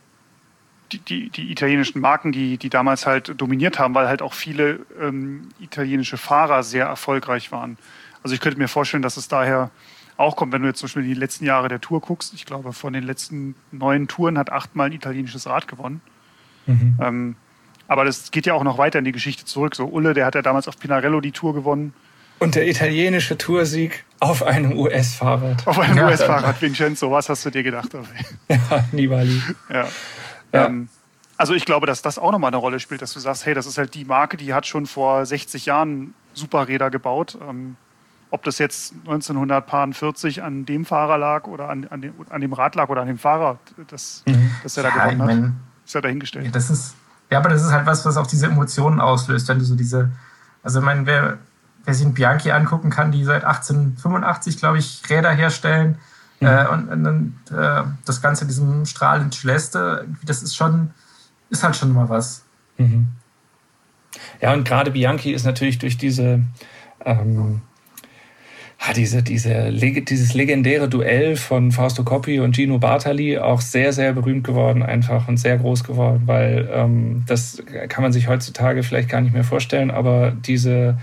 die, die, die italienischen Marken, die, die damals halt dominiert haben, weil halt auch viele ähm, italienische Fahrer sehr erfolgreich waren. Also ich könnte mir vorstellen, dass es daher auch kommt, wenn du jetzt zum Beispiel die letzten Jahre der Tour guckst. Ich glaube, von den letzten neun Touren hat achtmal ein italienisches Rad gewonnen. Mhm. Ähm, aber das geht ja auch noch weiter in die Geschichte zurück. So Ulle, der hat ja damals auf Pinarello die Tour gewonnen. Und der italienische Toursieg auf einem U S-Fahrrad. Auf einem ja. U S-Fahrrad, Vincenzo. Was hast du dir gedacht? Ja, Nibali. Ja. Ja. Ähm, also ich glaube, dass das auch nochmal eine Rolle spielt, dass du sagst, hey, das ist halt die Marke, die hat schon vor sechzig Jahren Superräder gebaut. Ähm, ob das jetzt neunzehnhundertvierzig an dem Fahrer lag oder an, an, dem, an dem Rad lag oder an dem Fahrer, das, mhm. das er da ja, gewonnen hat, mein, ist ja dahingestellt. Ja, das ist, ja, aber das ist halt was, was auch diese Emotionen auslöst, wenn du so diese, also ich meine, wer, wer sich einen Bianchi angucken kann, die seit achtzehnhundertfünfundachtzig, glaube ich, Räder herstellen mhm. äh, und, und dann äh, das Ganze in diesem Strahl in Celeste, das ist schon, ist halt schon mal was. Mhm. Ja, und gerade Bianchi ist natürlich durch diese ähm, Ja, diese, diese, dieses legendäre Duell von Fausto Coppi und Gino Bartali auch sehr, sehr berühmt geworden einfach und sehr groß geworden, weil ähm, das kann man sich heutzutage vielleicht gar nicht mehr vorstellen, aber diese,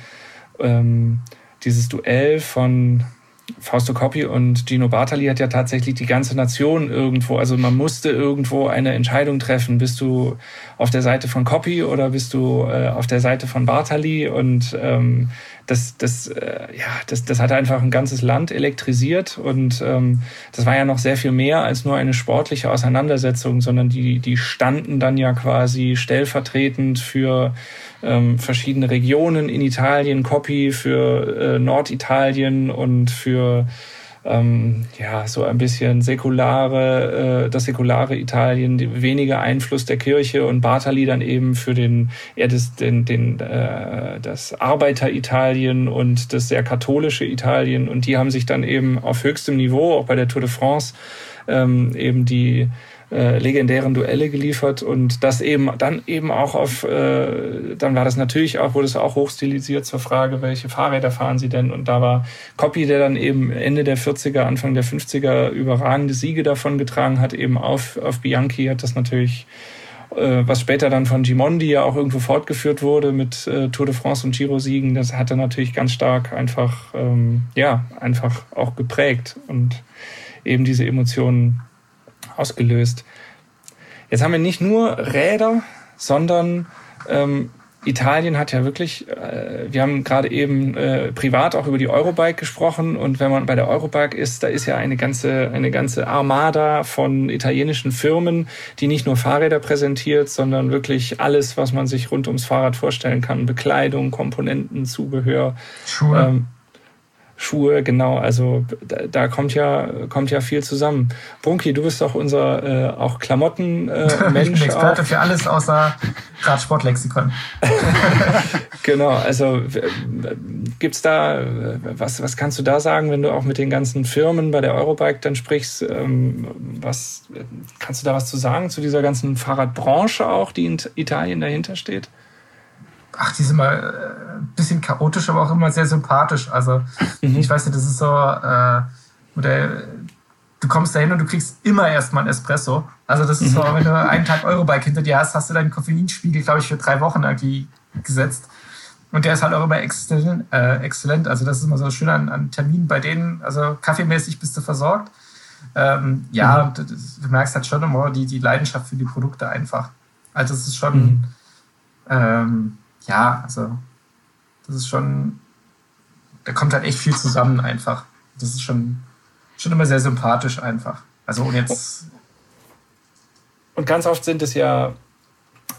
ähm, dieses Duell von Fausto Coppi und Gino Bartali hat ja tatsächlich die ganze Nation irgendwo, also man musste irgendwo eine Entscheidung treffen. Bist du auf der Seite von Coppi oder bist du äh, auf der Seite von Bartali? Und ähm, das, das, äh, ja, das, das hat einfach ein ganzes Land elektrisiert und ähm, das war ja noch sehr viel mehr als nur eine sportliche Auseinandersetzung, sondern die, die standen dann ja quasi stellvertretend für ähm, verschiedene Regionen in Italien, Coppi für äh, Norditalien und für ähm, ja so ein bisschen säkulare, äh, das säkulare Italien, die, weniger Einfluss der Kirche und Bartali dann eben für den eher das, den, den, äh, das Arbeiter-Italien und das sehr katholische Italien und die haben sich dann eben auf höchstem Niveau, auch bei der Tour de France, ähm, eben die Äh, legendären Duelle geliefert und das eben dann eben auch auf, äh, dann war das natürlich auch, wurde es auch hochstilisiert zur Frage, welche Fahrräder fahren sie denn? Und da war Coppi, der dann eben Ende der vierziger, Anfang der fünfziger überragende Siege davon getragen hat, eben auf, auf Bianchi hat das natürlich, äh, was später dann von Gimondi ja auch irgendwo fortgeführt wurde mit äh, Tour de France und Giro-Siegen, das hat er natürlich ganz stark einfach, ähm, ja, einfach auch geprägt und eben diese Emotionen ausgelöst. Jetzt haben wir nicht nur Räder, sondern ähm, Italien hat ja wirklich, äh, wir haben gerade eben äh, privat auch über die Eurobike gesprochen und wenn man bei der Eurobike ist, da ist ja eine ganze, eine ganze Armada von italienischen Firmen, die nicht nur Fahrräder präsentiert, sondern wirklich alles, was man sich rund ums Fahrrad vorstellen kann. Bekleidung, Komponenten, Zubehör. Schuhe. Ähm, Schuhe, genau, also da, da kommt ja kommt ja viel zusammen. Brunki, du bist doch unser äh, auch Klamotten-Mensch. Äh, ich bin Experte auch. Für alles außer Radsportlexikon. Genau, also gibt's da, was, was kannst du da sagen, wenn du auch mit den ganzen Firmen bei der Eurobike dann sprichst? Ähm, was kannst du da was zu sagen zu dieser ganzen Fahrradbranche auch, die in Italien dahinter steht? Ach, die sind mal äh, ein bisschen chaotisch, aber auch immer sehr sympathisch. Also mhm. ich weiß nicht, das ist so, äh, oder du kommst da hin und du kriegst immer erstmal ein Espresso. Also das ist mhm. so, wenn du einen Tag Eurobike hinter dir hast, hast du deinen Koffeinspiegel, glaube ich, für drei Wochen irgendwie gesetzt. Und der ist halt auch immer exzellent. Äh, exzellent. Also das ist immer so schön an, an Terminen bei denen. Also kaffeemäßig bist du versorgt. Ähm, ja, mhm. du, du merkst halt schon immer die, die Leidenschaft für die Produkte einfach. Also es ist schon... Mhm. Ähm, ja, also das ist schon, da kommt halt echt viel zusammen einfach. Das ist schon, schon immer sehr sympathisch einfach. Also und jetzt. Und ganz oft sind es ja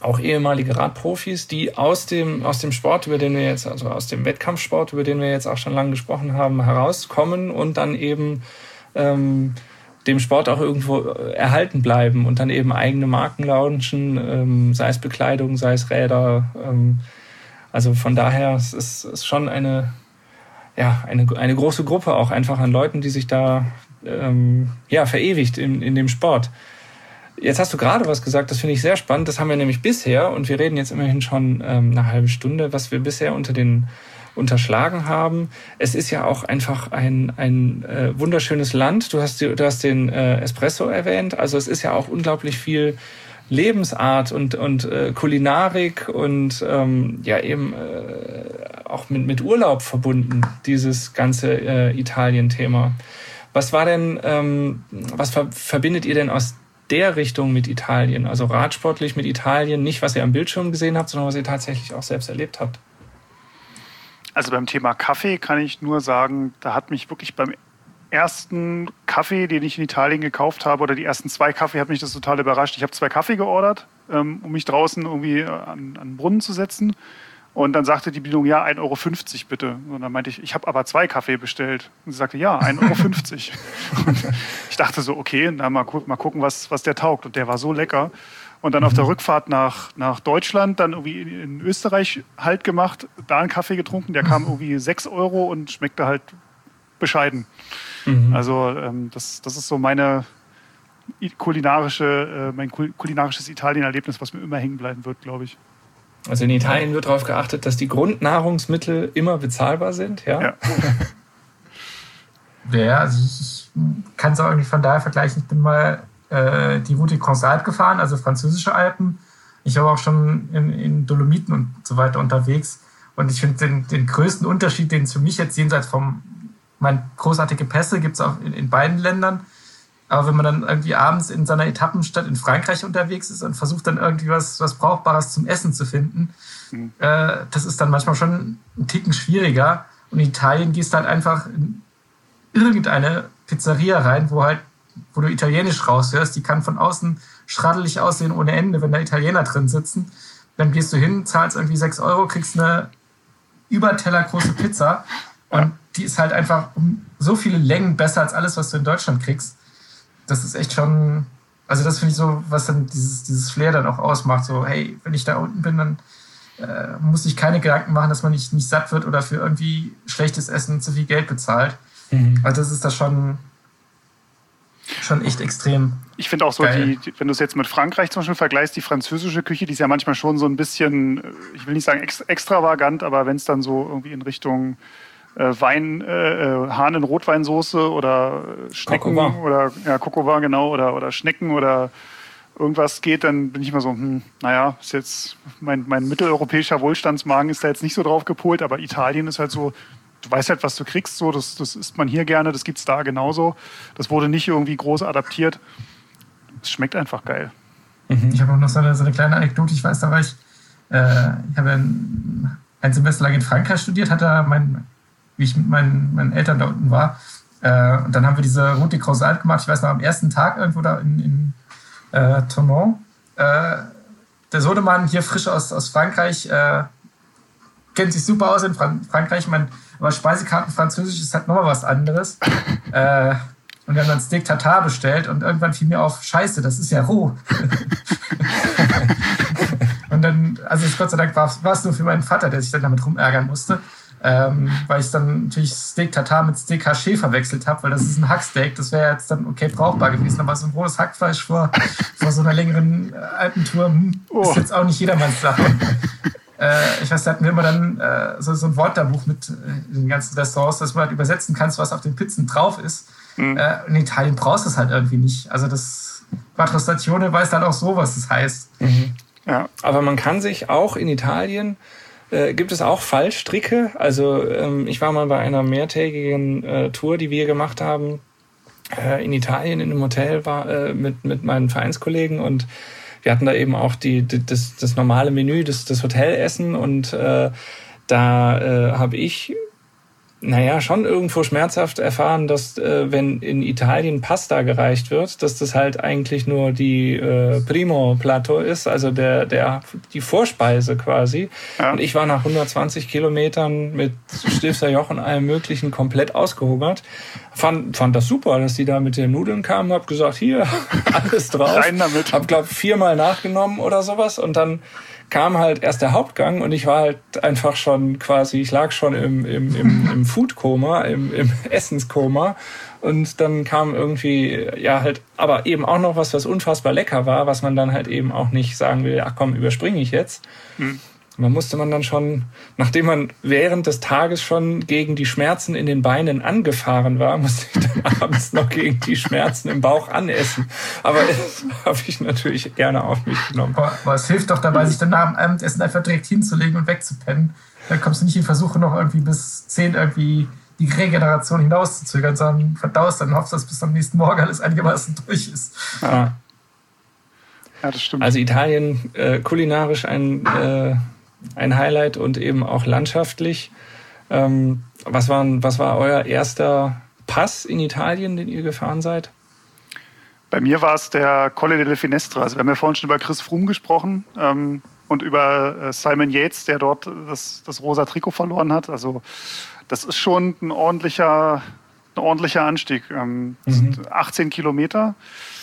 auch ehemalige Radprofis, die aus dem, aus dem Sport, über den wir jetzt, also aus dem Wettkampfsport, über den wir jetzt auch schon lange gesprochen haben, herauskommen und dann eben ähm, dem Sport auch irgendwo erhalten bleiben und dann eben eigene Marken launchen, ähm, sei es Bekleidung, sei es Räder. Ähm, also von daher es ist es schon eine, ja, eine, eine große Gruppe auch einfach an Leuten, die sich da ähm, ja, verewigt in, in dem Sport. Jetzt hast du gerade was gesagt, das finde ich sehr spannend. Das haben wir nämlich bisher, und wir reden jetzt immerhin schon ähm, eine halbe Stunde, was wir bisher unter den unterschlagen haben. Es ist ja auch einfach ein, ein äh, wunderschönes Land. Du hast, du hast den äh, Espresso erwähnt. Also es ist ja auch unglaublich viel Lebensart und, und äh, Kulinarik und ähm, ja eben äh, auch mit, mit Urlaub verbunden, dieses ganze äh, Italien-Thema. Was war denn, ähm, was ver- verbindet ihr denn aus der Richtung mit Italien? Also radsportlich mit Italien, nicht was ihr am Bildschirm gesehen habt, sondern was ihr tatsächlich auch selbst erlebt habt. Also beim Thema Kaffee kann ich nur sagen, da hat mich wirklich beim ersten Kaffee, den ich in Italien gekauft habe, oder die ersten zwei Kaffee, hat mich das total überrascht. Ich habe zwei Kaffee geordert, um mich draußen irgendwie an, an den Brunnen zu setzen. Und dann sagte die Bedienung, ja, ein Euro fünfzig bitte. Und dann meinte ich, ich habe aber zwei Kaffee bestellt. Und sie sagte, ja, ein Euro fünfzig. Und ich dachte so, okay, na, mal, gu- mal gucken, was, was der taugt. Und der war so lecker. Und dann auf der Rückfahrt nach, nach Deutschland, dann irgendwie in, in Österreich Halt gemacht, da einen Kaffee getrunken. Der kam irgendwie sechs Euro und schmeckte halt bescheiden. Mhm. Also ähm, das, das ist so meine kulinarische, äh, mein kulinarisches Italien-Erlebnis, was mir immer hängen bleiben wird, glaube ich. Also in Italien wird darauf geachtet, dass die Grundnahrungsmittel immer bezahlbar sind, ja? Ja, ja, also ich, ich kann es auch irgendwie von daher vergleichen. Ich bin mal äh, die Route Consalpe gefahren, also französische Alpen. Ich war auch schon in, in Dolomiten und so weiter unterwegs. Und ich finde den, den größten Unterschied, den es für mich jetzt jenseits vom, mein großartige Pässe gibt es auch in, in beiden Ländern. Aber wenn man dann irgendwie abends in seiner Etappenstadt in Frankreich unterwegs ist und versucht dann irgendwie was, was Brauchbares zum Essen zu finden, mhm. äh, das ist dann manchmal schon ein Ticken schwieriger. Und in Italien gehst du halt einfach in irgendeine Pizzeria rein, wo halt, wo du Italienisch raushörst. Die kann von außen schraddelig aussehen ohne Ende, wenn da Italiener drin sitzen. Dann gehst du hin, zahlst irgendwie sechs Euro, kriegst eine Überteller große Pizza und die ist halt einfach um so viele Längen besser als alles, was du in Deutschland kriegst. Das ist echt schon, also das finde ich so, was dann dieses, dieses Flair dann auch ausmacht. So, hey, wenn ich da unten bin, dann äh, muss ich keine Gedanken machen, dass man nicht, nicht satt wird oder für irgendwie schlechtes Essen zu viel Geld bezahlt. Mhm. Also das ist das schon, schon echt extrem. Ich finde auch so, die, die, wenn du es jetzt mit Frankreich zum Beispiel vergleichst, die französische Küche, die ist ja manchmal schon so ein bisschen, ich will nicht sagen ex- extravagant, aber wenn es dann so irgendwie in Richtung Äh, Wein, äh, Hahn in Rotweinsoße oder Schnecken Coq au vin. oder ja, Coq au vin, genau, oder, oder Schnecken oder irgendwas geht, dann bin ich immer so, hm, naja, ist jetzt mein, mein mitteleuropäischer Wohlstandsmagen ist da jetzt nicht so drauf gepolt, aber Italien ist halt so, du weißt halt, was du kriegst, so, das, das isst man hier gerne, das gibt's da genauso. Das wurde nicht irgendwie groß adaptiert. Es schmeckt einfach geil. Mhm. Ich habe auch noch so eine, so eine kleine Anekdote, ich weiß, da war ich, äh, ich habe ein, ein Semester lang in Frankreich studiert, hatte mein wie ich mit meinen, meinen Eltern da unten war. Äh, und dann haben wir diese Route Consalpe gemacht. Ich weiß noch, am ersten Tag irgendwo da in, in äh, Tournon. Äh, der Sohnemann hier frisch aus, aus Frankreich, äh, kennt sich super aus in Fran- Frankreich. Man, aber Speisekarten Französisch ist halt nochmal was anderes. äh, und wir haben dann Steak Tartare bestellt und irgendwann fiel mir auf, scheiße, das ist ja roh. Und dann, also Gott sei Dank war es nur für meinen Vater, der sich dann damit rumärgern musste. Ähm, weil ich dann natürlich Steak Tartare mit Steak Haché verwechselt habe, weil das ist ein Hacksteak, das wäre jetzt dann okay brauchbar gewesen, aber so ein rohes Hackfleisch vor, vor so einer längeren Alpentour hm, oh. ist jetzt auch nicht jedermanns Sache. äh, ich weiß, da hatten wir immer dann äh, so, so ein Wörterbuch mit äh, den ganzen Restaurants, dass man halt übersetzen kannst, was auf den Pizzen drauf ist. Mhm. Äh, in Italien brauchst du es halt irgendwie nicht. Also das Quattro Stagione weiß dann auch so, was das heißt. Mhm. Ja, aber man kann sich auch in Italien Äh, gibt es auch Fallstricke? Also ähm, ich war mal bei einer mehrtägigen äh, Tour, die wir gemacht haben, äh, in Italien in einem Hotel war äh, mit mit meinen Vereinskollegen und wir hatten da eben auch die, die das, das normale Menü, das, das Hotelessen und äh, da äh, habe ich naja, schon irgendwo schmerzhaft erfahren, dass äh, wenn in Italien Pasta gereicht wird, dass das halt eigentlich nur die äh, Primo Plato ist, also der, der, die Vorspeise quasi. Ja. Und ich war nach hundertzwanzig Kilometern mit Stilfser Joch und allem Möglichen komplett ausgehungert. Fand, fand das super, dass die da mit den Nudeln kamen, hab gesagt, hier, alles drauf. Rein damit. Hab, glaub, viermal nachgenommen oder sowas und dann kam halt erst der Hauptgang und ich war halt einfach schon quasi, ich lag schon im, im, im, im Foodkoma, im, im Essenskoma und dann kam irgendwie, ja halt, aber eben auch noch was, was unfassbar lecker war, was man dann halt eben auch nicht sagen will, ach komm, überspringe ich jetzt. Hm. Man musste man dann schon, nachdem man während des Tages schon gegen die Schmerzen in den Beinen angefahren war, musste ich dann abends noch gegen die Schmerzen im Bauch anessen. Aber das habe ich natürlich gerne auf mich genommen. Aber, aber es hilft doch dabei, sich dann nach dem Abendessen einfach direkt hinzulegen und wegzupennen. Dann kommst du nicht in Versuche, noch irgendwie bis zehn irgendwie die Regeneration hinauszuzögern, sondern verdaust dann und hoffst, dass bis am nächsten Morgen alles einigermaßen durch ist. Ja, ja das stimmt. Also Italien äh, kulinarisch ein... Äh, ein Highlight und eben auch landschaftlich. Ähm, was, waren, was war euer erster Pass in Italien, den ihr gefahren seid? Bei mir war es der Colle delle Finestre. Also wir haben ja vorhin schon über Chris Froome gesprochen ähm, und über äh, Simon Yates, der dort das, das rosa Trikot verloren hat. Also das ist schon ein ordentlicher, ein ordentlicher Anstieg. Ähm, das mhm. sind achtzehn Kilometer.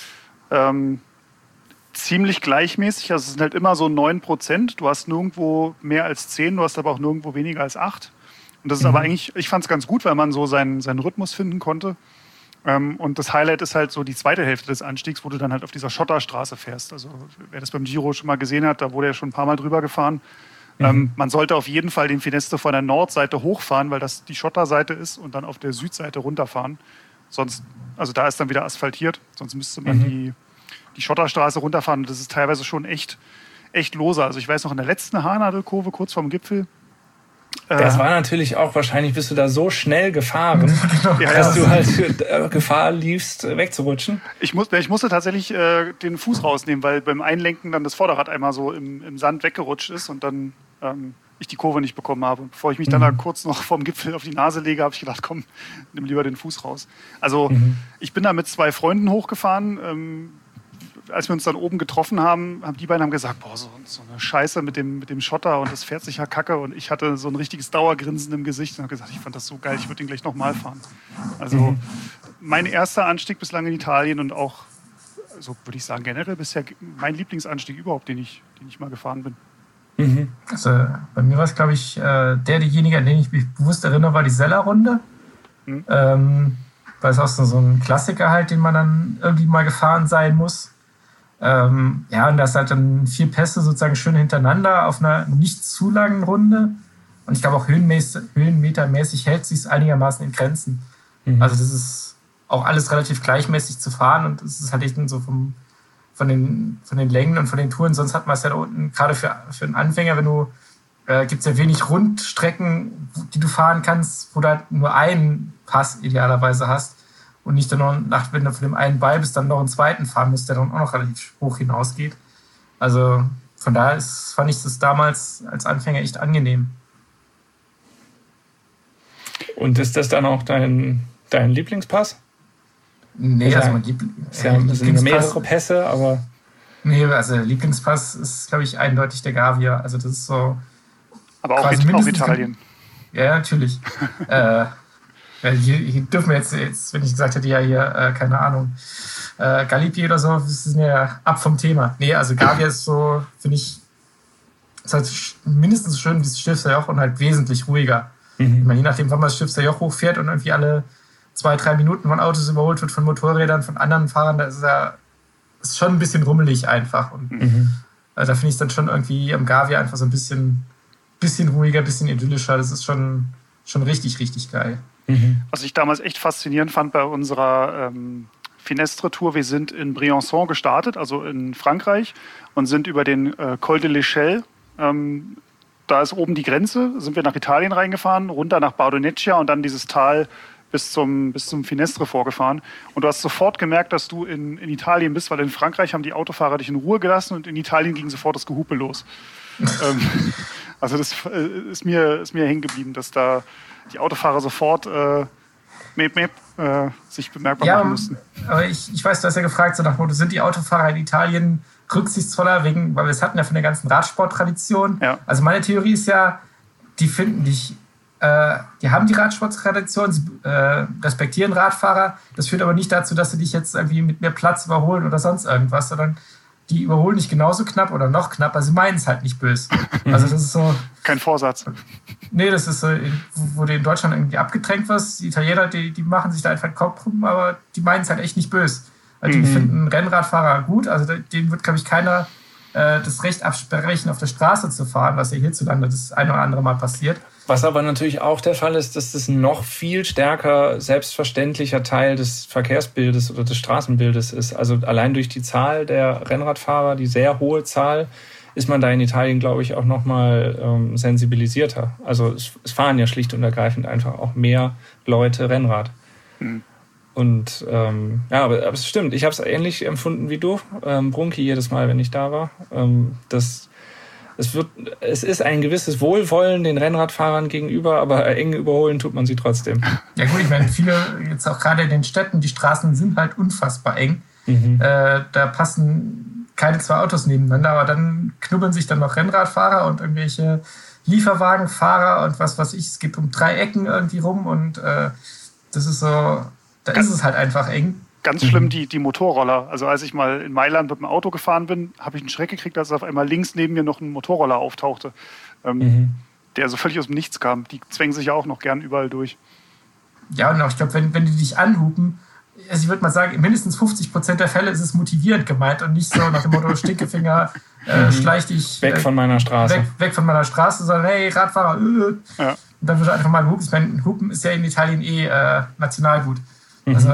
Ähm, ziemlich gleichmäßig, also es sind halt immer so neun Prozent. Du hast nirgendwo mehr als zehn, du hast aber auch nirgendwo weniger als acht. Und das ist mhm. aber eigentlich, ich fand es ganz gut, weil man so seinen, seinen Rhythmus finden konnte. Ähm, und das Highlight ist halt so die zweite Hälfte des Anstiegs, wo du dann halt auf dieser Schotterstraße fährst. Also wer das beim Giro schon mal gesehen hat, da wurde er schon ein paar Mal drüber gefahren. Mhm. Ähm, man sollte auf jeden Fall den Finestre von der Nordseite hochfahren, weil das die Schotterseite ist und dann auf der Südseite runterfahren. Sonst, also da ist dann wieder asphaltiert, sonst müsste man mhm. die die Schotterstraße runterfahren. Und das ist teilweise schon echt, echt lose. Also ich weiß noch, in der letzten Haarnadelkurve, kurz vorm Gipfel. Das äh, war natürlich auch, wahrscheinlich bist du da so schnell gefahren, ja, dass ja. du halt äh, Gefahr liefst, wegzurutschen. Ich, muss, ich musste tatsächlich äh, den Fuß rausnehmen, weil beim Einlenken dann das Vorderrad einmal so im, im Sand weggerutscht ist und dann ähm, ich die Kurve nicht bekommen habe. Und bevor ich mich mhm. dann da kurz noch vorm Gipfel auf die Nase lege, habe ich gedacht, komm, nimm lieber den Fuß raus. Also mhm. ich bin da mit zwei Freunden hochgefahren. Ähm, als wir uns dann oben getroffen haben, haben die beiden haben gesagt, boah, so, so eine Scheiße mit dem, mit dem Schotter und das fährt sich ja kacke. Und ich hatte so ein richtiges Dauergrinsen im Gesicht und habe gesagt, ich fand das so geil, ich würde ihn gleich nochmal fahren. Also mhm. mein erster Anstieg bislang in Italien und auch, so würde ich sagen, generell bisher mein Lieblingsanstieg überhaupt, den ich, den ich mal gefahren bin. Mhm. Also bei mir war es, glaube ich, der, derjenige, an den ich mich bewusst erinnere, war die Sella-Runde. Mhm. Ähm, weil es auch so, so ein Klassiker halt, den man dann irgendwie mal gefahren sein muss. Ähm, ja, und das halt dann vier Pässe sozusagen schön hintereinander auf einer nicht zu langen Runde. Und ich glaube auch höhenmäßig, höhenmetermäßig hält sich es einigermaßen in Grenzen. Mhm. Also das ist auch alles relativ gleichmäßig zu fahren und es ist halt echt so vom, von, den, von den Längen und von den Touren. Sonst hat man es ja da unten, gerade für, für einen Anfänger, wenn du, äh, gibt es ja wenig Rundstrecken, die du fahren kannst, wo du halt nur einen Pass idealerweise hast. Und nicht dann noch, nach, wenn du von dem einen bei bist, dann noch einen zweiten fahren musst, der dann auch noch relativ hoch hinausgeht. Also von daher ist, fand ich das damals als Anfänger echt angenehm. Und ist das dann auch dein, dein Lieblingspass? Nee, also, also mein Liebl- ist ja, das sind mehrere Pässe, aber... Nee, also Lieblingspass ist, glaube ich, eindeutig der Gavia. Also das ist so... Aber auch, it- auch Italien. Ja, natürlich. äh, Hier, hier dürfen wir jetzt, jetzt, wenn ich gesagt hätte, ja hier, äh, keine Ahnung, äh, Gallipoli oder so, das ist ja ab vom Thema. Nee, also Gavia ist so, finde ich, ist halt mindestens schön wie das Stilfser Joch und halt wesentlich ruhiger. Mhm. Ich meine, je nachdem, wann man das Stilfser Joch hochfährt und irgendwie alle zwei, drei Minuten von Autos überholt wird, von Motorrädern, von anderen Fahrern, da ist ja ist schon ein bisschen rummelig einfach. Und mhm. äh, da finde ich es dann schon irgendwie am Gavia einfach so ein bisschen, bisschen ruhiger, ein bisschen idyllischer. Das ist schon, schon richtig, richtig geil. Was ich damals echt faszinierend fand bei unserer ähm, Finestre-Tour, wir sind in Briançon gestartet, also in Frankreich, und sind über den äh, Col de l'Echelle, ähm, da ist oben die Grenze, sind wir nach Italien reingefahren, runter nach Bardonecchia und dann dieses Tal bis zum, bis zum Finestre vorgefahren. Und du hast sofort gemerkt, dass du in, in Italien bist, weil in Frankreich haben die Autofahrer dich in Ruhe gelassen und in Italien ging sofort das Gehupe los. ähm, Also das ist mir, ist mir hängen geblieben, dass da die Autofahrer sofort äh, Map, Map, äh, sich bemerkbar ja, machen mussten. Aber ich, ich weiß, du hast ja gefragt, so nach Motto, sind die Autofahrer in Italien rücksichtsvoller, wegen, weil wir es hatten ja von der ganzen Radsporttradition. Ja. Also meine Theorie ist ja, die finden dich, äh, die haben die Radsporttradition, sie äh, respektieren Radfahrer. Das führt aber nicht dazu, dass sie dich jetzt irgendwie mit mehr Platz überholen oder sonst irgendwas, sondern die überholen dich genauso knapp oder noch knapper. Sie meinen es halt nicht böse. Also das ist so... Kein Vorsatz. Nee, das ist so, wo du in Deutschland irgendwie abgedrängt wirst. Die Italiener, die, die machen sich da einfach den Kopf rum, aber die meinen es halt echt nicht böse. Also die mhm. finden Rennradfahrer gut. Also denen wird, glaube ich, keiner äh, das Recht absprechen, auf der Straße zu fahren, was ja hierzulande das ein oder andere Mal passiert. Was aber natürlich auch der Fall ist, dass das ein noch viel stärker selbstverständlicher Teil des Verkehrsbildes oder des Straßenbildes ist. Also allein durch die Zahl der Rennradfahrer, die sehr hohe Zahl, ist man da in Italien, glaube ich, auch noch mal ähm, sensibilisierter. Also es, es fahren ja schlicht und ergreifend einfach auch mehr Leute Rennrad. Mhm. Und ähm, ja, aber, aber es stimmt. Ich habe es ähnlich empfunden wie du, ähm, Brunki, jedes Mal, wenn ich da war. Ähm, das Es, wird, es ist ein gewisses Wohlwollen den Rennradfahrern gegenüber, aber eng überholen tut man sie trotzdem. Ja gut, ich meine, viele, jetzt auch gerade in den Städten, die Straßen sind halt unfassbar eng. Mhm. Äh, da passen keine zwei Autos nebeneinander, aber dann knubbeln sich dann noch Rennradfahrer und irgendwelche Lieferwagenfahrer und was weiß ich. Es geht um drei Ecken irgendwie rum und äh, das ist so, da ist es halt einfach eng. Ganz schlimm die, die Motorroller. Also als ich mal in Mailand mit dem Auto gefahren bin, habe ich einen Schreck gekriegt, als auf einmal links neben mir noch ein Motorroller auftauchte, ähm, mhm. der so völlig aus dem Nichts kam. Die zwängen sich ja auch noch gern überall durch. Ja, und auch, ich glaube, wenn, wenn die dich anhupen, also ich würde mal sagen, mindestens fünfzig Prozent der Fälle ist es motivierend gemeint und nicht so nach dem Motto Stinkefinger, äh, mhm. schleich dich weg von meiner Straße. Weg, weg von meiner Straße, sondern hey, Radfahrer, äh. ja. Und dann wird einfach mal gehupt. Ich meine, Hupen ist ja in Italien eh äh, Nationalgut. Mhm. Also...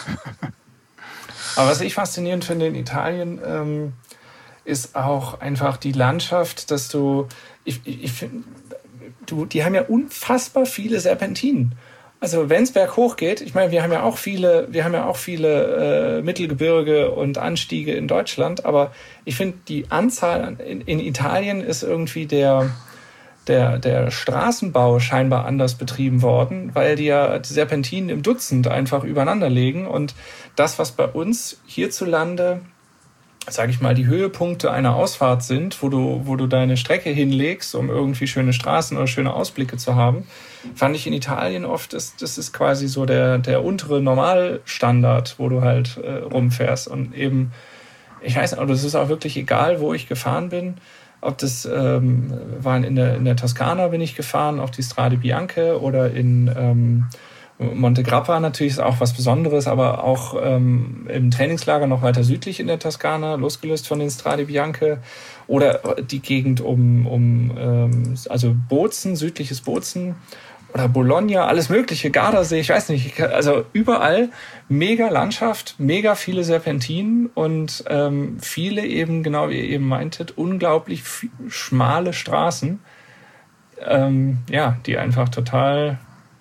Aber was ich faszinierend finde in Italien, ähm, ist auch einfach die Landschaft, dass du, ich, ich, ich finde, du, die haben ja unfassbar viele Serpentinen. Also wenn es berghoch geht, ich meine, wir haben ja auch viele, wir haben ja auch viele äh, Mittelgebirge und Anstiege in Deutschland, aber ich finde die Anzahl in, in Italien ist irgendwie der Der, der Straßenbau scheinbar anders betrieben worden, weil die ja die Serpentinen im Dutzend einfach übereinander legen. Und das, was bei uns hierzulande, sage ich mal, die Höhepunkte einer Ausfahrt sind, wo du, wo du deine Strecke hinlegst, um irgendwie schöne Straßen oder schöne Ausblicke zu haben, fand ich in Italien oft, ist, das ist quasi so der, der untere Normalstandard, wo du halt äh, rumfährst. Und eben, ich weiß nicht, aber es ist auch wirklich egal, wo ich gefahren bin. Ob das ähm, waren in der, in der Toskana bin ich gefahren, auf die Strade Bianche oder in ähm, Monte Grappa natürlich ist auch was Besonderes, aber auch ähm, im Trainingslager noch weiter südlich in der Toskana, losgelöst von den Strade Bianche oder die Gegend um, um ähm, also Bozen, südliches Bozen oder Bologna, alles mögliche, Gardasee, ich weiß nicht, also überall mega Landschaft, mega viele Serpentinen und ähm, viele eben, genau wie ihr eben meintet, unglaublich f- schmale Straßen, ähm, ja, die einfach total,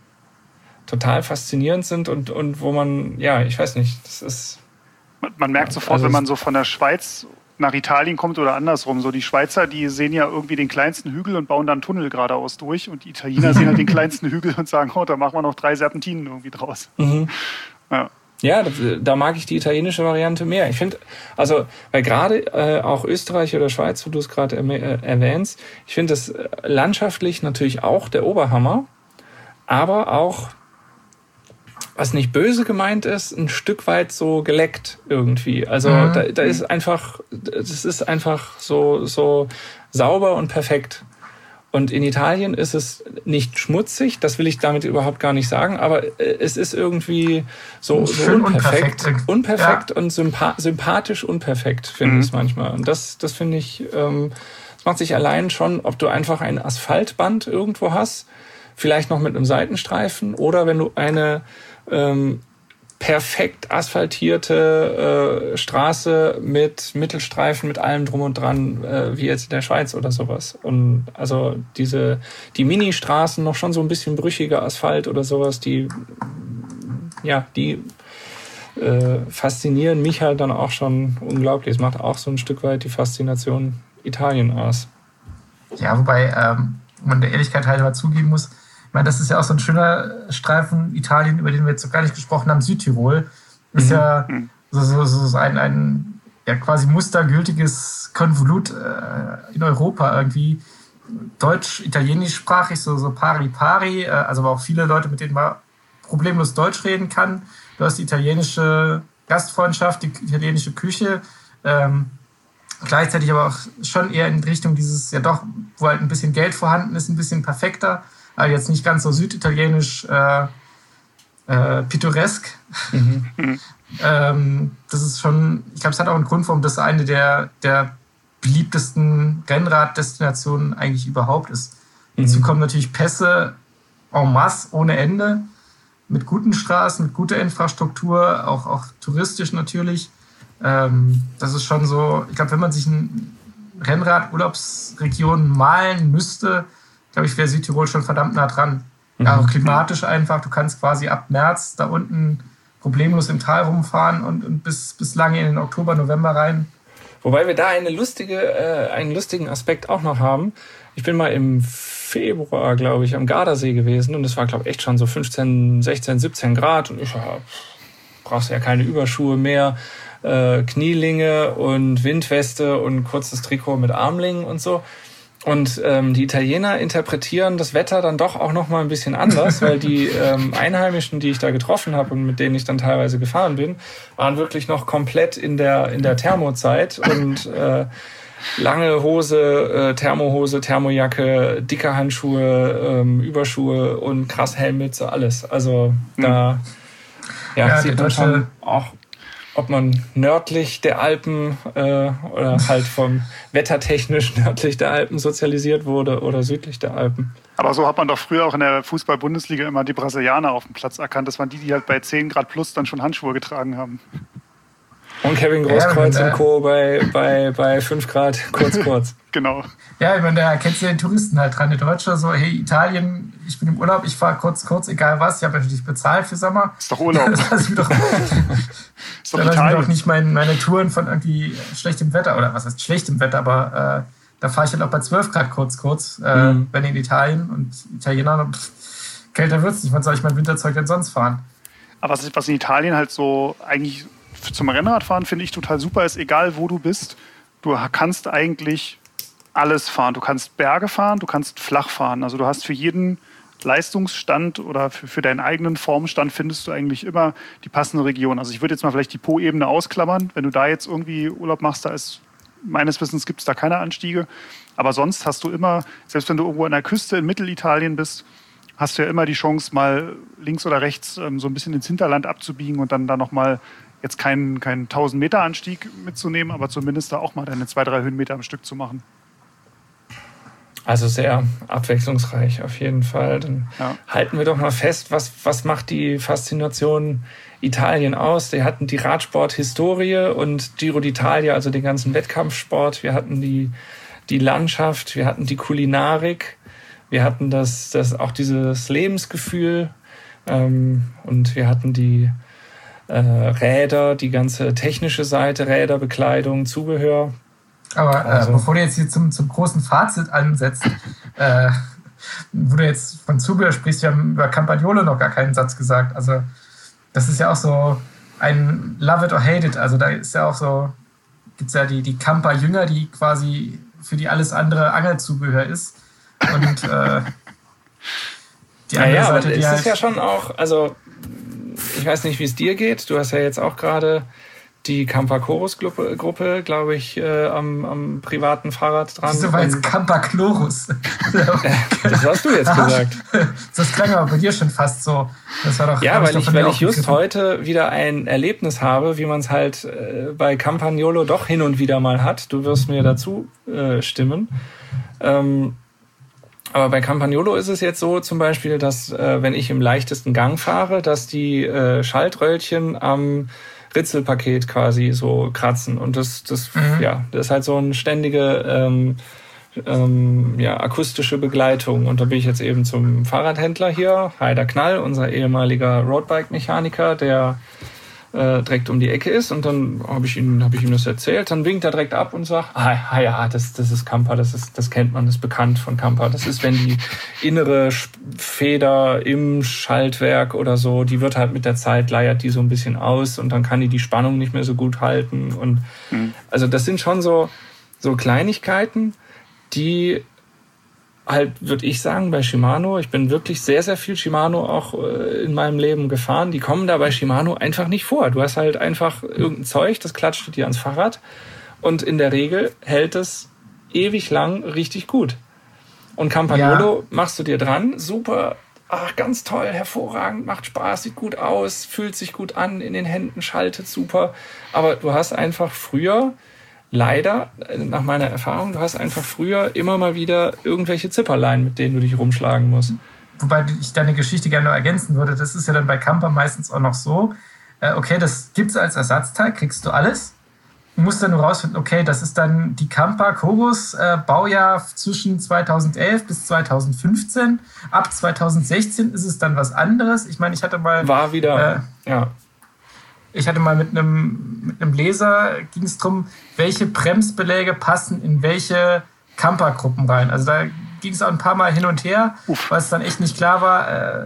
total faszinierend sind und, und wo man, ja, ich weiß nicht, das ist... Man, man merkt sofort, also wenn man so von der Schweiz nach Italien kommt oder andersrum. So die Schweizer, die sehen ja irgendwie den kleinsten Hügel und bauen dann einen Tunnel geradeaus durch. Und die Italiener sehen halt den kleinsten Hügel und sagen, oh, da machen wir noch drei Serpentinen irgendwie draus. Mhm. Ja, ja da, da mag ich die italienische Variante mehr. Ich finde, also, weil gerade äh, auch Österreich oder Schweiz, wo du es gerade äh, erwähnst, ich finde das landschaftlich natürlich auch der Oberhammer, aber auch, was nicht böse gemeint ist, ein Stück weit so geleckt irgendwie. Also mhm. da, da ist einfach, das ist einfach so, so sauber und perfekt. Und in Italien ist es nicht schmutzig, das will ich damit überhaupt gar nicht sagen, aber es ist irgendwie so, so unperfekt, unperfekt, unperfekt ja. und sympa- sympathisch unperfekt, finde mhm. ich es manchmal. Und das, das finde ich, ähm, das macht sich allein schon, ob du einfach ein Asphaltband irgendwo hast, vielleicht noch mit einem Seitenstreifen, oder wenn du eine ähm, perfekt asphaltierte äh, Straße mit Mittelstreifen, mit allem drum und dran, äh, wie jetzt in der Schweiz oder sowas. Und also diese die Mini-Straßen noch schon so ein bisschen brüchiger Asphalt oder sowas, die ja, die äh, faszinieren mich halt dann auch schon unglaublich. Es macht auch so ein Stück weit die Faszination Italien aus. Ja, wobei ähm, man der Ehrlichkeit halber zugeben muss, ich meine, das ist ja auch so ein schöner Streifen Italien, über den wir jetzt so gar nicht gesprochen haben. Südtirol ist mhm. ja so, so, so ein, ein ja, quasi mustergültiges Konvolut äh, in Europa irgendwie. Deutsch-italienischsprachig, so, so pari pari, äh, also aber auch viele Leute, mit denen man problemlos Deutsch reden kann. Du hast die italienische Gastfreundschaft, die italienische Küche, ähm, gleichzeitig aber auch schon eher in Richtung dieses, ja doch, wo halt ein bisschen Geld vorhanden ist, ein bisschen perfekter, aber jetzt nicht ganz so süditalienisch äh, äh, pittoresk. Mhm. ähm, das ist schon, ich glaube, es hat auch einen Grund, warum das eine der, der beliebtesten Rennraddestinationen eigentlich überhaupt ist. Mhm. Dazu kommen natürlich Pässe en masse, ohne Ende, mit guten Straßen, mit guter Infrastruktur, auch, auch touristisch natürlich. Ähm, das ist schon so, ich glaube, wenn man sich eine Rennrad-Urlaubsregion malen müsste, glaube ich, wäre Südtirol schon verdammt nah dran. Mhm. Ja, auch klimatisch einfach, du kannst quasi ab März da unten problemlos im Tal rumfahren und, und bis, bis lange in den Oktober, November rein. Wobei wir da eine lustige, äh, einen lustigen Aspekt auch noch haben. Ich bin mal im Februar, glaube ich, am Gardasee gewesen und es war, glaube ich, echt schon so fünfzehn, sechzehn, siebzehn Grad und ich ja, brauchst ja keine Überschuhe mehr, äh, Knielinge und Windweste und kurzes Trikot mit Armlingen und so. Und ähm, die Italiener interpretieren das Wetter dann doch auch noch mal ein bisschen anders, weil die ähm, Einheimischen, die ich da getroffen habe und mit denen ich dann teilweise gefahren bin, waren wirklich noch komplett in der in der Thermozeit und äh, lange Hose, äh, Thermohose, Thermojacke, dicke Handschuhe, ähm, Überschuhe und krass Helmmütze, alles. Also da ja, ja, sieht man schon auch, ob man nördlich der Alpen äh, oder halt vom wettertechnisch nördlich der Alpen sozialisiert wurde oder südlich der Alpen. Aber so hat man doch früher auch in der Fußball-Bundesliga immer die Brasilianer auf dem Platz erkannt. Das waren die, die halt bei zehn Grad plus dann schon Handschuhe getragen haben. Und Kevin Großkreuz ja, und Co. bei, bei, bei fünf Grad kurz, kurz. Genau. Ja, ich meine, da erkennst du den Touristen halt dran. Der Deutsche so, hey, Italien, ich bin im Urlaub, ich fahre kurz, kurz, egal was. Ich habe natürlich bezahlt für Sommer. Ist doch Urlaub. Das lasse ich mir doch, ist doch, da doch nicht mein, meine Touren von irgendwie schlechtem Wetter, oder was heißt schlechtem Wetter, aber äh, da fahre ich halt auch bei zwölf Grad kurz, kurz, äh, mhm. wenn in Italien und Italiener, pff, kälter wird's nicht. Wann soll ich mein Winterzeug denn sonst fahren? Aber was, was in Italien halt so eigentlich zum Rennradfahren finde ich total super ist, egal wo du bist, du kannst eigentlich alles fahren. Du kannst Berge fahren, du kannst flach fahren. Also du hast für jeden Leistungsstand oder für, für deinen eigenen Formstand findest du eigentlich immer die passende Region. Also ich würde jetzt mal vielleicht die Po-Ebene ausklammern. Wenn du da jetzt irgendwie Urlaub machst, da ist meines Wissens gibt es da keine Anstiege. Aber sonst hast du immer, selbst wenn du irgendwo an der Küste in Mittelitalien bist, hast du ja immer die Chance, mal links oder rechts ähm, so ein bisschen ins Hinterland abzubiegen und dann da nochmal jetzt keinen kein tausend Meter Anstieg mitzunehmen, aber zumindest da auch mal deine zwei, drei Höhenmeter am Stück zu machen. Also sehr abwechslungsreich auf jeden Fall. Dann ja. halten wir doch mal fest, was, was macht die Faszination Italien aus? Wir hatten die Radsport-Historie und Giro d'Italia, also den ganzen Wettkampfsport. Wir hatten die, die Landschaft, wir hatten die Kulinarik, wir hatten das, das auch dieses Lebensgefühl ähm, und wir hatten die äh, Räder, die ganze technische Seite, Räder, Bekleidung, Zubehör. Aber also, äh, bevor du jetzt hier zum, zum großen Fazit ansetzt, äh, wo du jetzt von Zubehör sprichst, wir haben über Campagnolo noch gar keinen Satz gesagt. Also das ist ja auch so ein Love it or hate it. Also da ist ja auch so, gibt es ja die, die Camper-Jünger, die quasi für die alles andere Angelzubehör ist. Und äh, die andere ja, Seite, aber die es halt ist ja schon auch, also ich weiß nicht, wie es dir geht. Du hast ja jetzt auch gerade die Campa-Chorus-Gruppe, Gruppe, glaube ich, äh, am, am privaten Fahrrad dran. Wieso war jetzt Campa-Chlorus? Das hast du jetzt gesagt. Das klang aber bei dir schon fast so. Das war doch, ja, weil ich, weil ich just gegriffen. heute wieder ein Erlebnis habe, wie man es halt äh, bei Campagnolo doch hin und wieder mal hat. Du wirst mir dazu äh, stimmen. Ähm, aber bei Campagnolo ist es jetzt so zum Beispiel, dass äh, wenn ich im leichtesten Gang fahre, dass die äh, Schaltröllchen am Ritzelpaket quasi so kratzen. Und das, das, mhm. ja, das ist halt so eine ständige ähm, ähm, ja, akustische Begleitung. Und da bin ich jetzt eben zum Fahrradhändler hier, Heider Knall, unser ehemaliger Roadbike-Mechaniker, der äh, direkt um die Ecke ist. Und dann habe ich, ihm, hab ich ihm das erzählt. Dann winkt er direkt ab und sagt, ah, ah ja, das, das ist Kampa, das, ist, das kennt man, das ist bekannt von Kampa. Das ist, wenn die innere Feder im Schaltwerk oder so, die wird halt mit der Zeit, leiert die so ein bisschen aus und dann kann die die Spannung nicht mehr so gut halten. Und mhm. also das sind schon so, so Kleinigkeiten, die halt, würde ich sagen, bei Shimano, ich bin wirklich sehr, sehr viel Shimano auch äh, in meinem Leben gefahren, die kommen da bei Shimano einfach nicht vor. Du hast halt einfach irgendein Zeug, das klatscht dir ans Fahrrad und in der Regel hält es ewig lang richtig gut. Und Campagnolo ja. machst du dir dran, super, ach, ganz toll, hervorragend, macht Spaß, sieht gut aus, fühlt sich gut an, in den Händen schaltet super, aber du hast einfach früher leider, nach meiner Erfahrung, du hast einfach früher immer mal wieder irgendwelche Zipperlein, mit denen du dich rumschlagen musst. Wobei ich deine Geschichte gerne noch ergänzen würde, das ist ja dann bei Kampa meistens auch noch so, okay, das gibt's als Ersatzteil, kriegst du alles. Du musst dann nur rausfinden, okay, das ist dann die Kampa Kobus, äh, Baujahr zwischen zweitausendelf bis zweitausendfünfzehn. Ab zweitausendsechzehn ist es dann was anderes. Ich meine, ich hatte mal... War wieder, äh, ja. Ich hatte mal mit einem, mit einem Leser, ging es darum, welche Bremsbeläge passen in welche Kampa-Gruppen rein. Also da ging es auch ein paar Mal hin und her, Uff. weil es dann echt nicht klar war. Äh,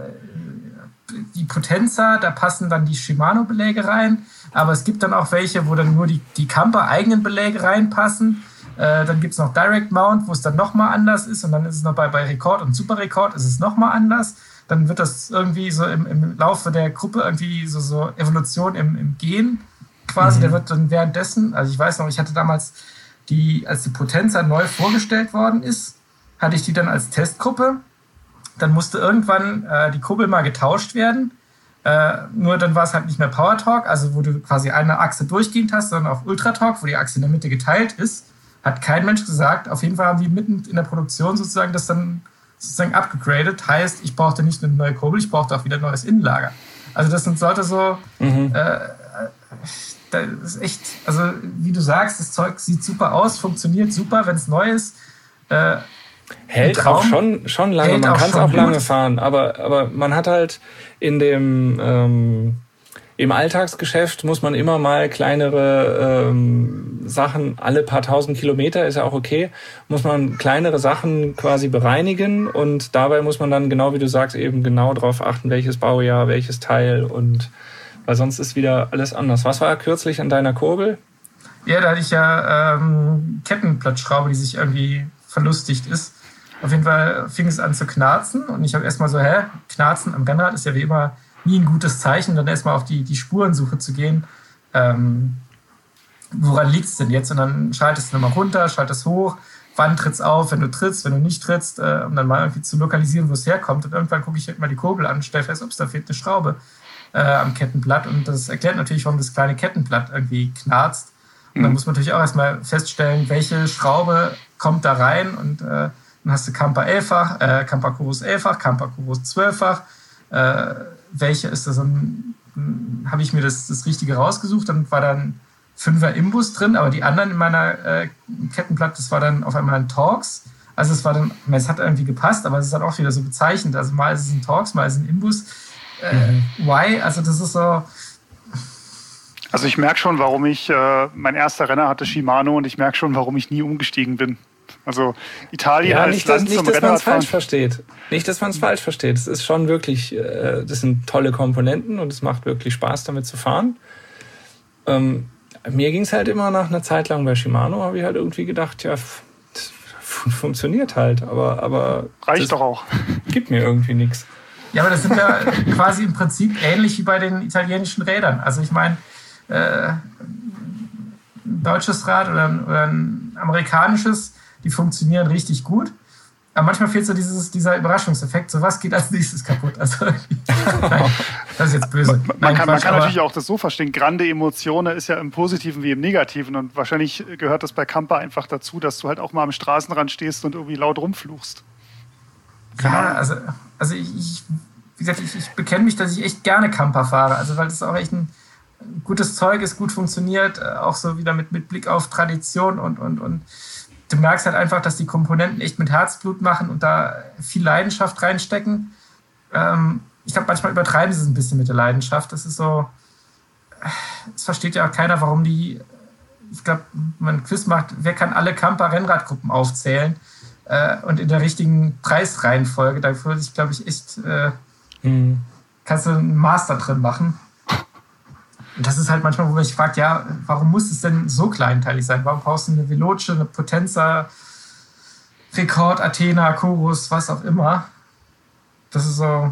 die Potenza, da passen dann die Shimano-Beläge rein, aber es gibt dann auch welche, wo dann nur die, die Kampa-eigenen Beläge reinpassen. Äh, dann gibt es noch Direct Mount, wo es dann nochmal anders ist und dann ist es noch bei, bei Rekord und Super Rekord ist es nochmal anders. Dann wird das irgendwie so im, im Laufe der Gruppe irgendwie so, so Evolution im, im Gen quasi. Mhm. Der wird dann währenddessen, also ich weiß noch, ich hatte damals die, als die Potenza neu vorgestellt worden ist, hatte ich die dann als Testgruppe. Dann musste irgendwann äh, die Kurbel mal getauscht werden. Äh, nur dann war es halt nicht mehr Power Torque, also wo du quasi eine Achse durchgehend hast, sondern auf Ultra Torque, wo die Achse in der Mitte geteilt ist. Hat kein Mensch gesagt. Auf jeden Fall haben die mitten in der Produktion sozusagen das dann sozusagen abgegradet. Heißt, ich brauchte nicht nur eine neue Kurbel, ich brauchte auch wieder ein neues Innenlager. Also das sind sollte so, mhm. äh, das ist echt, also wie du sagst, das Zeug sieht super aus, funktioniert super, wenn es neu ist. Äh, hält Traum, auch schon, schon lange, man kann es auch lange fahren, aber, aber man hat halt in dem ähm, im Alltagsgeschäft muss man immer mal kleinere ähm, Sachen, alle paar tausend Kilometer, ist ja auch okay, muss man kleinere Sachen quasi bereinigen und dabei muss man dann, genau wie du sagst, eben genau darauf achten, welches Baujahr, welches Teil und weil sonst ist wieder alles anders. Was war kürzlich an deiner Kurbel? Ja, da hatte ich ja ähm, Kettenblattschraube, die sich irgendwie verlustigt ist. Auf jeden Fall fing es an zu knarzen und ich habe erstmal so, hä, Knarzen am Rennrad ist ja wie immer nie ein gutes Zeichen, dann erstmal auf die, die Spurensuche zu gehen. Ähm, woran liegt es denn jetzt? Und dann schaltest du nochmal runter, schaltest hoch, wann tritt's auf, wenn du trittst, wenn du nicht trittst, äh, um dann mal irgendwie zu lokalisieren, wo es herkommt. Und irgendwann gucke ich halt mal die Kurbel an und stelle fest, ups, da fehlt eine Schraube äh, am Kettenblatt. Und das erklärt natürlich, warum das kleine Kettenblatt irgendwie knarzt. Und dann muss man natürlich auch erstmal feststellen, welche Schraube kommt da rein. Und äh, dann hast du Kampa elffach, äh, Kampa Kobus elffach, Kampa Kobus zwölffach. Äh, welche ist das? Dann habe ich mir das, das Richtige rausgesucht. Dann war dann Fünfer Imbus drin, aber die anderen in meiner äh, Kettenblatt, das war dann auf einmal ein Torx. Also es war dann, es hat irgendwie gepasst, aber es ist dann auch wieder so bezeichnend. Also mal ist es ein Torx, mal ist es ein Imbus. Äh, mhm. Why? Also das ist so... Also ich merke schon, warum ich, äh, mein erster Renner hatte Shimano und ich merke schon, warum ich nie umgestiegen bin. Also Italien ja, als nicht, Land dass, nicht, zum dass man es Rennradfahren. falsch versteht. Nicht, dass man es falsch versteht. Es ist schon wirklich, äh, das sind tolle Komponenten und es macht wirklich Spaß, damit zu fahren. Ähm, mir ging es halt immer nach einer Zeit lang bei Shimano, habe ich halt irgendwie gedacht, ja, f- funktioniert halt, aber, aber reicht doch auch. Gibt mir irgendwie nichts. Ja, aber das sind ja quasi im Prinzip ähnlich wie bei den italienischen Rädern. Also ich meine, äh, ein deutsches Rad oder ein, oder ein amerikanisches, die funktionieren richtig gut. Aber manchmal fehlt so dieses, dieser Überraschungseffekt. So, was geht als nächstes kaputt? Also, nein, das ist jetzt böse. Man, nein, man kann, man Quatsch, kann natürlich auch das so verstehen. Grande Emotionen ist ja im Positiven wie im Negativen. Und wahrscheinlich gehört das bei Kampa einfach dazu, dass du halt auch mal am Straßenrand stehst und irgendwie laut rumfluchst. Ja, also, also ich, ich, wie gesagt, ich, ich bekenne mich, dass ich echt gerne Kampa fahre. Also, weil das auch echt ein gutes Zeug ist, gut funktioniert. Auch so wieder mit, mit Blick auf Tradition und, und, und du merkst halt einfach, dass die Komponenten echt mit Herzblut machen und da viel Leidenschaft reinstecken. Ähm, ich glaube, manchmal übertreiben sie es ein bisschen mit der Leidenschaft. Das ist so, es versteht ja auch keiner, warum die, ich glaube, man ein Quiz macht, wer kann alle Camper-Rennradgruppen aufzählen äh, und in der richtigen Preisreihenfolge, da würde ich, glaube ich, echt, äh, mhm. kannst du einen Master drin machen. Und das ist halt manchmal, wo man sich fragt, ja, warum muss es denn so kleinteilig sein? Warum brauchst du eine Veloce, eine Potenza, Rekord, Athena, Chorus, was auch immer? Das ist so,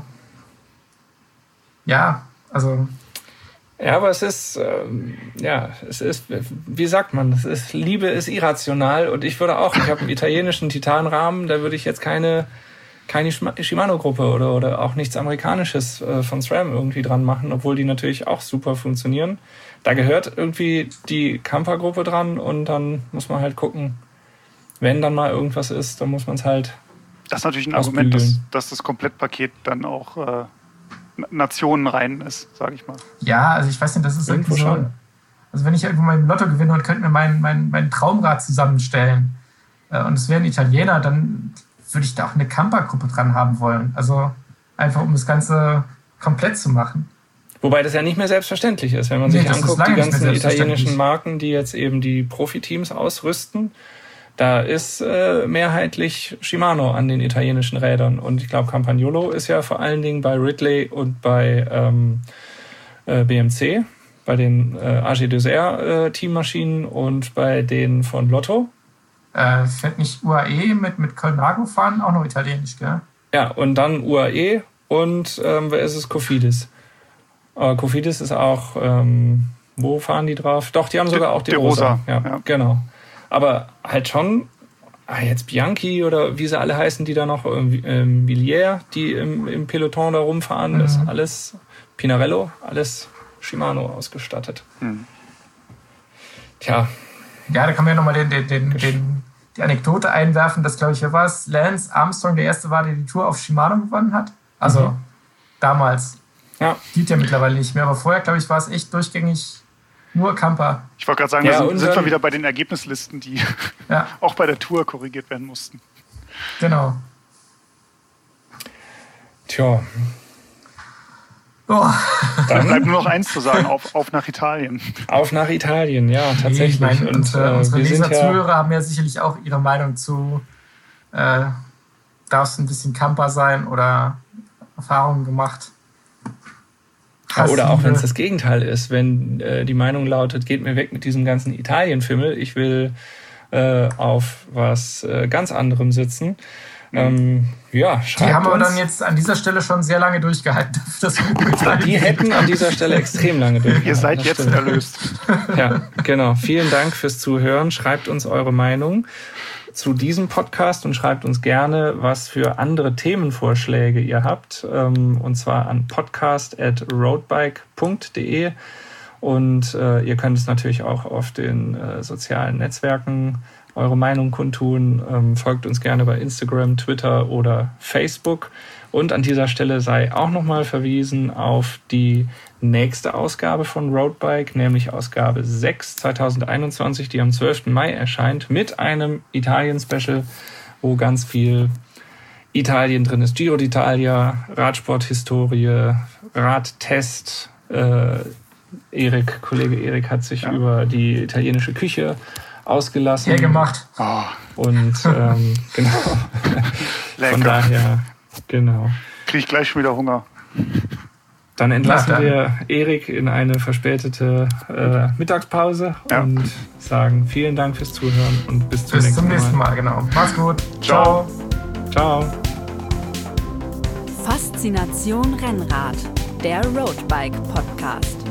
ja, also... Ja, aber es ist, ähm, ja, es ist, wie sagt man, es ist, Liebe ist irrational und ich würde auch, ich habe einen italienischen Titanrahmen, da würde ich jetzt keine, keine Shimano-Gruppe oder, oder auch nichts Amerikanisches äh, von SRAM irgendwie dran machen, obwohl die natürlich auch super funktionieren. Da gehört irgendwie die Camper-Gruppe dran und dann muss man halt gucken, wenn dann mal irgendwas ist, dann muss man es halt Das ist natürlich ein Argument, dass, dass das Komplettpaket dann auch äh, Nationen rein ist, sage ich mal. Ja, also ich weiß nicht, das ist irgendwo so. Schon. Also wenn ich irgendwo mal im Lotto gewinne und könnte mir mein, mein, mein Traumrad zusammenstellen äh, und es wäre ein Italiener, dann würde ich da auch eine Camper-Gruppe dran haben wollen. Also einfach, um das Ganze komplett zu machen. Wobei das ja nicht mehr selbstverständlich ist, wenn man nee, sich anguckt, die ganzen italienischen Marken, die jetzt eben die Profiteams ausrüsten. Da ist äh, mehrheitlich Shimano an den italienischen Rädern. Und ich glaube, Campagnolo ist ja vor allen Dingen bei Ridley und bei ähm, äh, B M C, bei den äh, A G deux R äh, Teammaschinen und bei denen von Lotto. Äh, fährt nicht U A E mit, mit Colnago fahren? Auch noch italienisch, gell? Ja, und dann U A E und ähm, wer ist es? Cofidis. Aber Cofidis ist auch, ähm, wo fahren die drauf? Doch, die haben sogar auch die Rosa. Ja, ja, genau. Aber halt schon, ah, jetzt Bianchi oder wie sie alle heißen, die da noch, ähm, Villiers, die im, im Peloton da rumfahren, mhm. das ist alles Pinarello, alles Shimano ausgestattet. Mhm. Tja. Ja, da kann man ja nochmal den, den, den, den, die Anekdote einwerfen, dass, glaube ich, hier war es Lance Armstrong der Erste war, der die Tour auf Shimano gewonnen hat. Also mhm. damals. Ja. Geht ja mittlerweile nicht mehr, aber vorher, glaube ich, war es echt durchgängig nur Camper. Ich wollte gerade sagen, ja, da sind, sind wir wieder bei den Ergebnislisten, die ja. auch bei der Tour korrigiert werden mussten. Genau. Tja. Oh. Dann bleibt nur noch eins zu sagen, auf, auf nach Italien. Auf nach Italien, ja, tatsächlich. Nee, ich meine, und, unsere, äh, unsere Leser, ja Zuhörer haben ja sicherlich auch ihre Meinung zu, äh, darf es ein bisschen Camper sein oder Erfahrungen gemacht. Ja, oder auch wenn es das Gegenteil ist, wenn äh, die Meinung lautet, geht mir weg mit diesem ganzen Italien-Fimmel, ich will äh, auf was äh, ganz anderem sitzen. Ähm, ja, schreibt Die haben uns. aber dann jetzt an dieser Stelle schon sehr lange durchgehalten. Dass die hätten an dieser Stelle extrem lange durchgehalten. Ihr seid jetzt stimmt. erlöst. Ja, genau. Vielen Dank fürs Zuhören. Schreibt uns eure Meinung zu diesem Podcast und schreibt uns gerne, was für andere Themenvorschläge ihr habt. Und zwar an podcast at roadbike punkt de. Und äh, ihr könnt es natürlich auch auf den äh, sozialen Netzwerken eure Meinung kundtun. Ähm, folgt uns gerne bei Instagram, Twitter oder Facebook. Und an dieser Stelle sei auch nochmal verwiesen auf die nächste Ausgabe von Roadbike, nämlich Ausgabe sechs zwanzig einundzwanzig, die am zwölften Mai erscheint, mit einem Italien-Special, wo ganz viel Italien drin ist. Giro d'Italia, Radsport-Historie, Radtest. Äh, Erik, Kollege Erik hat sich ja. über die italienische Küche ausgelassen. Ja, gemacht. Oh. Und ähm, genau. Von daher, genau. Kriege ich gleich schon wieder Hunger. Dann entlassen dann. wir Erik in eine verspätete äh, Mittagspause ja. und sagen vielen Dank fürs Zuhören und bis zum bis nächsten Mal. Bis zum nächsten Mal, Mal genau. Mach's gut. Ciao. Ciao. Faszination Rennrad, der Roadbike Podcast.